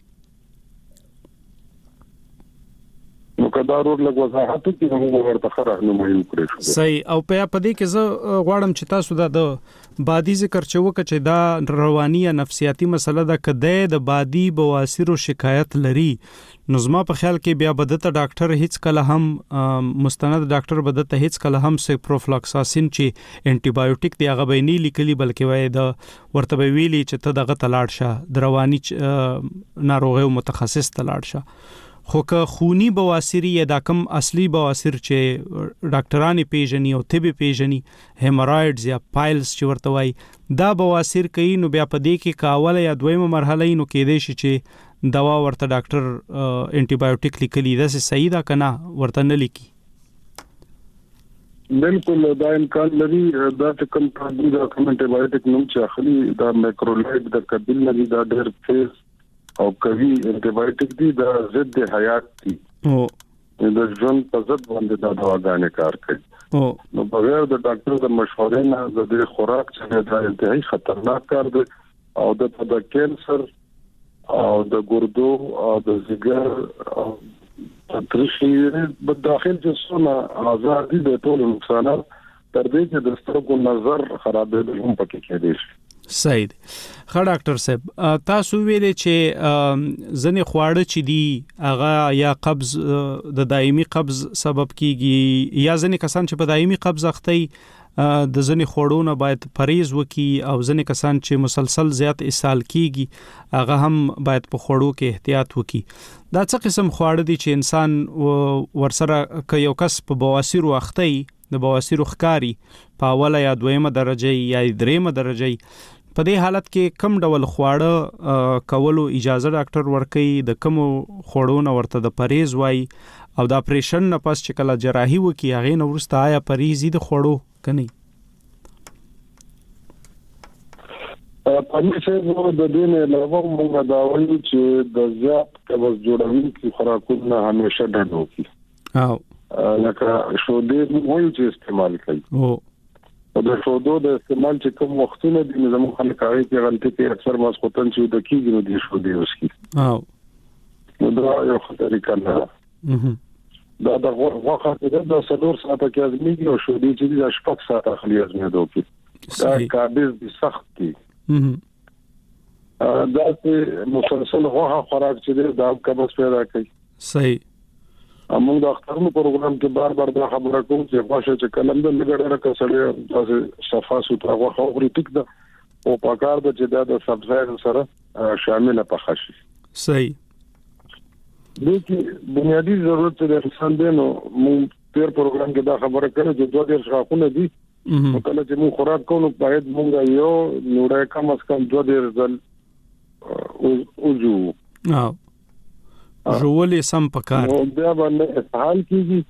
نو کدا ورور لږ وضاحت کوي موږ ورته راهنمایي وکړو صحیح او په دې کې زه غواړم چې تاسو دا د بادي ذکر چوکه چې دا رواني یا نفسیاتي مسله ده کده د بادي بواسیر او شکایت لري نو زما په خیال کې بیا بدته ډاکټر هیڅ کله هم مستند ډاکټر بدته هیڅ کله هم سپروفلاکساسین چې انټي بایوټیک دی هغه به نه لیکلي بلکې وای د ورته ویلي چې ته دغه تلاړ شه د رواني ناروغي متخصص تلاړ شه خو که خونی بواسیری یا دا کم اصلي بواسیر چې ډاکټرانی پیژني او طبي پیژني هیمورایډز یا پایلز چې ورته وای دا بواسیر کوي نو بیا په دې کې کاوله یا دویمه مرحله نو کې دی چې دوا ورته ډاکټر انټي بایوټیک لیکلی دا صحیح ده کنه ورته نه لیکي بالکل دا امکان لري دا کوم کاندي دا کوم انټي بایوټیک نوم چې اخلي دا مایکرولایډ د قبل لري دا ډېر فیس او کوي انټي بایوټیک دي دا ضد حیات دي او د ژوند په ضد باندې دا دواګانې کار کوي نو بغیر د ډاکټر د مشورې نه د خوراک چې دا انتهایی خطرناک کار دی او د کینسر او د ګردو او د ځګر او ترشي په داخل جسمه آزادي د ټول نقصانات تر دې چې د سترګو نظر خرابېدل هم پکې کېدي شي صحیح ښه ډاکټر صاحب تاسو ویلې چې ځنې خواړه چې دي هغه یا قبض د دایمي قبض سبب کیږي یا ځنې کسان چې په دایمي قبض اخته د ځنې خوړونه باید پرهیز وکړي او ځنې کسان چې مسلسل زیات اسهال کیږي هغه هم باید په خوړو کې احتیاط وکړي دا څه قسم خواړه دي چې انسان ورسره ک یو کس په بواسیر اخته د بواسیر ښکاری په اوله یا دویمه درجه یا دریمه درجه په دې حالت کې کم ډول خواړه کولو اجازه ډاکټر ورکوي د کوم خوړونه ورته د پرهیز وای او د اپریشن نه پس چې کله جراحي وکي هغه نو ورسته آیا پرهیز د خوړو کني پنځه څه د دې نه علاوه موږ دا وایو چې د زیات قبض جوړونکي خوراکونه همیشه ډډه وکړي او لکه شودې وایو چې استعمال کوي او د شودو د استعمال چې کوم وختونه دي زموږ خلک هغه کې غلطي کوي اکثر ماسختن چې د کیږي نو د شودې وسکي او نو دا یو خطرې کنه دا د وخت د سلور ساعته کې ازمېږي او شودې چې د شپږ ساعته خلی ازمېدو کې دا قابل دي سخت دي دا چې مسلسل غوښه خوراک چې دا قبض پیدا کوي صحیح موږ د اخترونو پروګرام کې بار بار دا خبره کوم چې غوښه چې کلم د لګړه کسړې تاسو صفا سوتره غوښه خوري ټیک ده او پکار د چې دا د سبزیو سره شامل پخه شي صحیح د بنیادی ضرورت د انسان دی نو موږ تیر پروګرام کې دا خبره کړو چې دوه ډیر ښاخونه دي کله چې موږ خوراک کوو باید موږ یو نوړه کم از کم دوه ډیر ځل اوجو ژولې سم پکار نو بیا باندې اسهال کیږي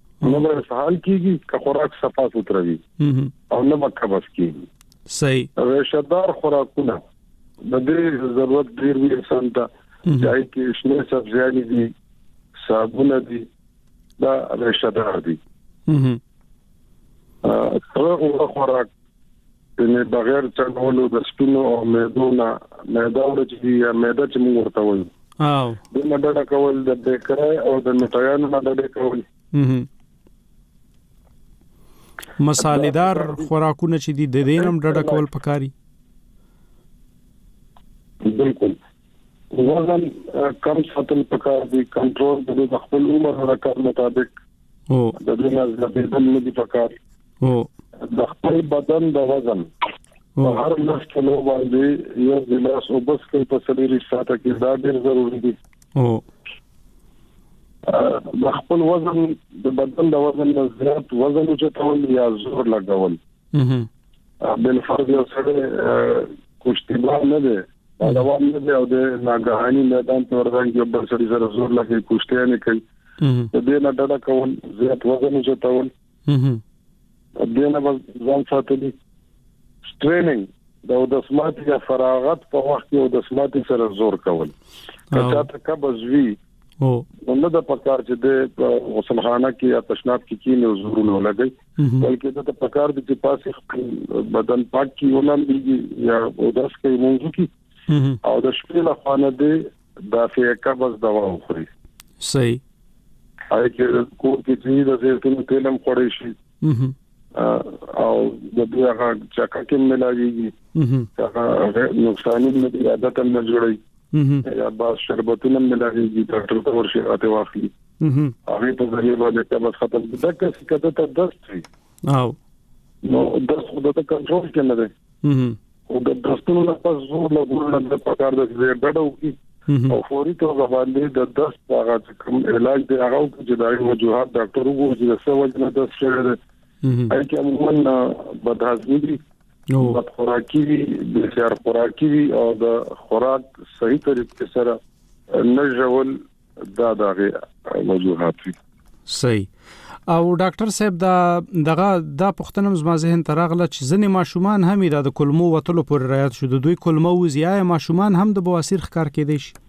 که خوراک صفا سوتره وي او نه مکبس کیږي صحیح رشدار خوراکونه د دې ضرورت ډیر وي انسان ته چای کې شنه سبزیان دي صابونه دي دا رشدار دي خوراک نه بغیر څنګه د سپینو او مېدونه مېدا ورچې یا مېدا چې موږ ورته وایو او د مډړه کول د بیکرای او د مټایانو مډړه کول مصالحدار خوراکونه چې دي د دینم ډډه کول پکاري بالکل وزن کم ساتل پکار دي کنټرول د خپل عمر حرکت مطابق او د دې نه زیاتېدل نه دي پکار او د خپل بدن د وزن هر لږ کلو باندې یو ګلاس او بس کې په سړي ساته کې دا ډېر ضروري دي او د خپل وزن د بدن د وزن نه زیات وزن چې تول یا زور لګول بل فرض یو سره کوشتیبا نه ده دا وانه دی او د ناګهاني میدان پر ورځ کې بل سړي سره زور لګي کوشته نه کوي د دې نه ډډه کول، زیات وزن چتول، د دې نه ځان ساتلی، ټریننګ د سمات یا فراغت په وخت کې د سمات سره زور کول. کچا ته قبض وی نو د پکار چې د غسلخانه کې یا تشناب کې کینې زورونه لګي، بلکې د پکار د چې پاسې بدن پاک کی ولندي یا اودس کې موضوع کی او د شپې له خانه د دافع قبض دوا وخوري. صحیح. هغه کې کور کې چې د زیتون تیلم خوري شي او د دې هغه چاکه کې ملاويږي، هغه نقصان نه دی، عادت نه جوړي یا با شربتونه ملاويږي، ډاکټر ته ورشي راته واخلي هغه په ذریعہ باندې قبض ختم کیږي. دا څه کته ته دست وي او نو دست خو د کنټرول کې نه دی او د دستونو نه پس زور لګول نه پکار د ډډو کې او فوري توګه باندې د دست هغه کوم علاج دی هغه چې دایي وجوهات ډاکټر وګوري چې څه وجه نه دست شوی. اګه عموما بدهضمي دي، بد خوراکي دي، بسیار خوراکي دي او د خوراک صحیح طریقې سره نه ژول دا دغه وجوهات دي. صحیح. او ډاکټر صاحب دا پښتنه زما ذهن ته راغله چې ځنې ماشومان هم د کلمو وتلو پر رعایت شو، د دوی کلمو وزیای ماشومان هم د بواسیر ښکار کېدی شي.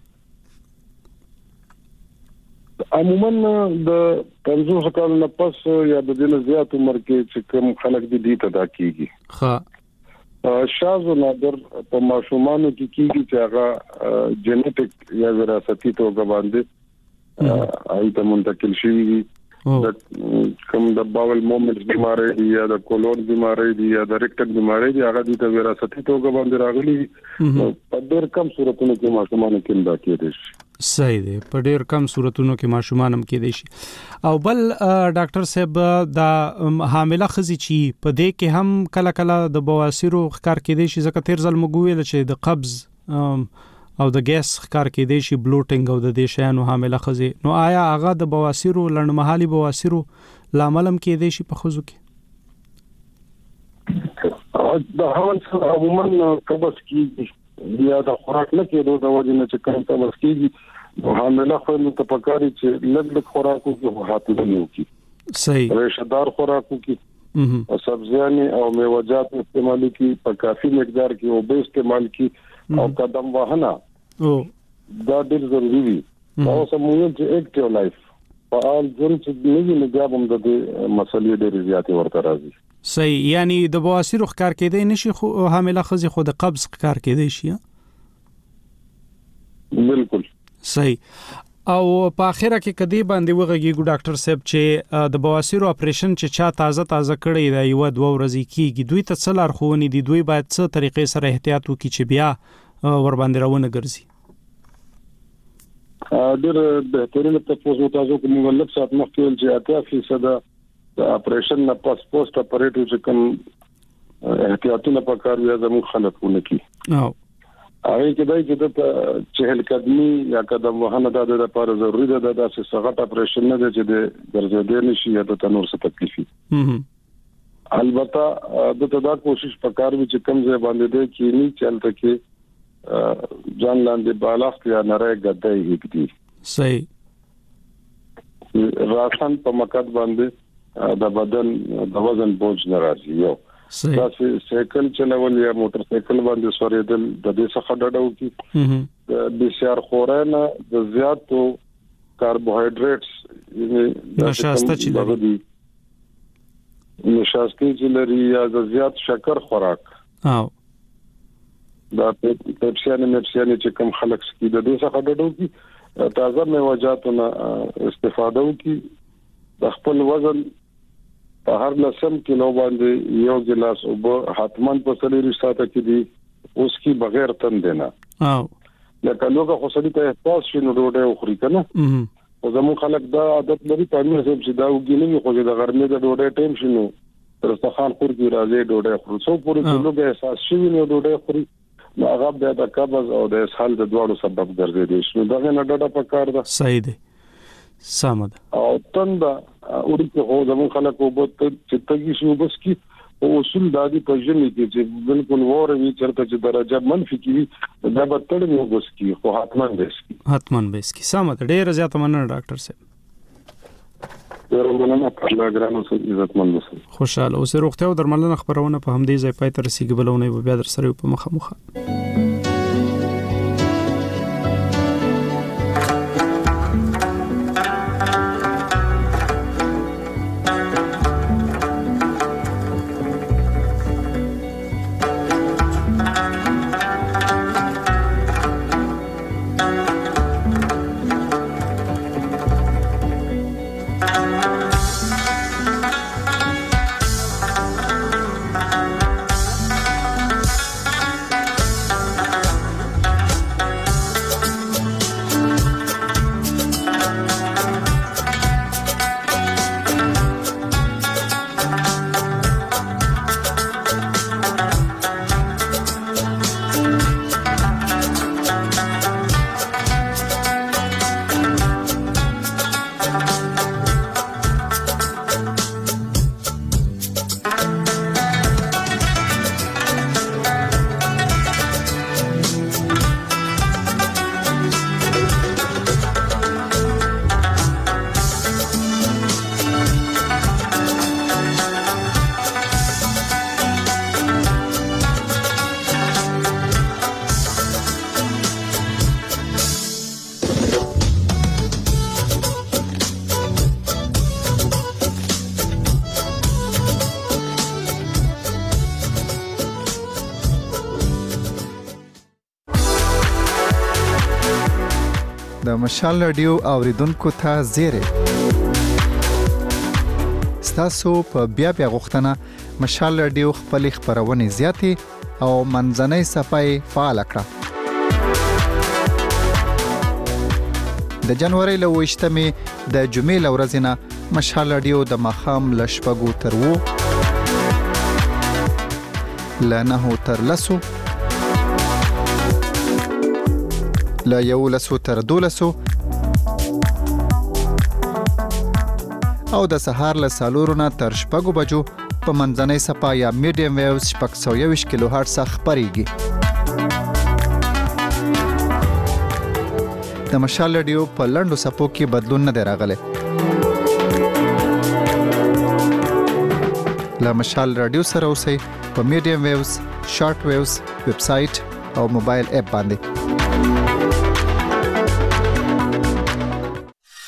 عموما د 50 کال نه پس یا د دې زیات عمر کې چې کوم خلک دي تدا کیږي. ها شاذ نادر په ماشومانو کې کیږي چې هغه جنټیک یا وراثتي توګه باندې ایته منتقل شي. کوم د باول مومنټس بیماری دی یا د کولون بیماری دی یا د ریکټل بیماری دی هغه د وراثتي توګه باندې راغلي، په ډېر کم صورتونو کې ماشومان کې دا کېدای شي. صحیح دی، په ډېر کم صورتونو کې ماشومان هم کېدای شي. او بل ډاکټر صاحب د حامله ښځې چې په دې کې هم کله کله د بواسیرو ښکار کېدای شي، ځکه تیر ځل موږ ویل چې د قبض او د ګیس ښکار کېدای شي، بلوټینګ او د دې شیانو حامله ښځې، نو آیا هغه د بواسیرو لنډمهالي بواسیرو لامل هم کېدای شي په ښځو کې؟ د حمل سره عموما قبض کیږي یا د خوراک نه کېدو د وجه نه چې کوم قبض کیږي، حامله ښځو ته پکاري چې لږ خوراکو کې حاطل نه وکړي. صحیح. ریشه‌دار خوراکو کې او سبزیانې او میوه‌جات استعمال کی په کافي مقدار کې او به استعمال کی او قدم وهنه دا ډېر ضروری دي. او سمون چې اکټیو لایف فعال ژوند چې نه نگاه هم د مسلې ډېر زیاتې ورته راځي. صحیح. یعنی د بواسیر ښکار کېدای نشي خو حامله ښځې خو د قبض ښکار کېدای شي. بالکل صحیح. او په اخره کې کدی باندې وغږیږو ډاکټر صاحب چې د بواسیر اپریشن چې چا تازه کړی دی یو 2 ورځې کېږي، دوی ته څه لارښوونې دي؟ دوی باید څه طریقې سره احتیاط وکړي چې بیا ور باندې راونه ګرځي؟ ډېر بهترین تاسو کوم ولک سات مخکې چې 80% د اپریشن نه پوسټ اپریټیو چې کوم احتیاطونه پکار وي زموږ خلکونه کی هغه کې دای چې د 40 قدمي یا قدم وهنه د لپاره ضروری ده. د سغت اپریشن نه ده چې د ګرځېدل نشي یا د تنور څخه تکلیفي. البته د تدا کوشش پکار وي چې کم ځای باندې د کینی چلته کې ځان لاندې بالښت یا نری ګدای هیڅ. صحیح. راسن په مقصد باندې د بدن د وزن بوج نه راځي. یو دا سایکل چلول یا موټر سایکل باندې سورېدل د دې څخه ډډه وکړي. د بسیار خورانه د زیاتو کاربوهایډریټس یعنی نشاسته چې لري یا د زیات شکر خوراک دا پپسیان چې کوم خلک سکی د دې څخه ډډه وکړي. تازه میوه‌جاتونه استفاده وکړي. د خپل وزن په هر لسم کیلو باندې یو ګلاس اوبه حتمان په سلیری ساته کې دي اوس کی بغیر تن دینا. لکه لوګه خو سړی ته احساس شنو ډوډۍ خوري کنه. او زمو خلک دا عادت لري په امیر صاحب چې دا وګینې خو د غرمې د ډوډۍ ټیم شنو ترستخان خور کی راځي ډوډۍ خوري څو پورې لوګه احساس شي نو ډوډۍ خوري نو هغه د قبض او د اسهال د دوړو سبب ګرځي. شنو دا نه ډډه پکار ده. صحیح دی. سمد. او تنده اورته هو زمون خلک وبته چې تګي شو بس کی او اصول دادی په ژمي کې چې بالکل وره چرته چې درجه منفي کی دا به تړ نه بس کی خو حتمان بس کی. سمد. ډیر زیات مننه ډاکټر صاحب. درملنه په لاګرانو سره عزت مند اوسئ. خوشاله اوسئ. روغتیا او درملنه خبرونه په همدې ځای پای ته رسیدي، بلونه به بیا در سره په مخه. د مشال رادیو اوریدونکو ته زیری ستاسو په بیا غوښتنه مشال رادیو خپل خبرونه زیاتې او منځنۍ صفای فعال کړه. د جنوري له 28مې د جمعې ورځې نه مشال رادیو د مخام لشپګو تر وو لنه تر لسو لا یو لسو تر دولسو او د سهار له سالورونه تر شپږو بجو په منځنۍ صفا یا میډیم ویوز 621 کیلو هرتز خبريږي. د مشال رادیو په لندو صفو کې بدلون نه راغلی. لا مشال رادیو سره اوسئ په میډیم ویوز، شارټ ویوز، ویب سټ او موبایل اپ باندې.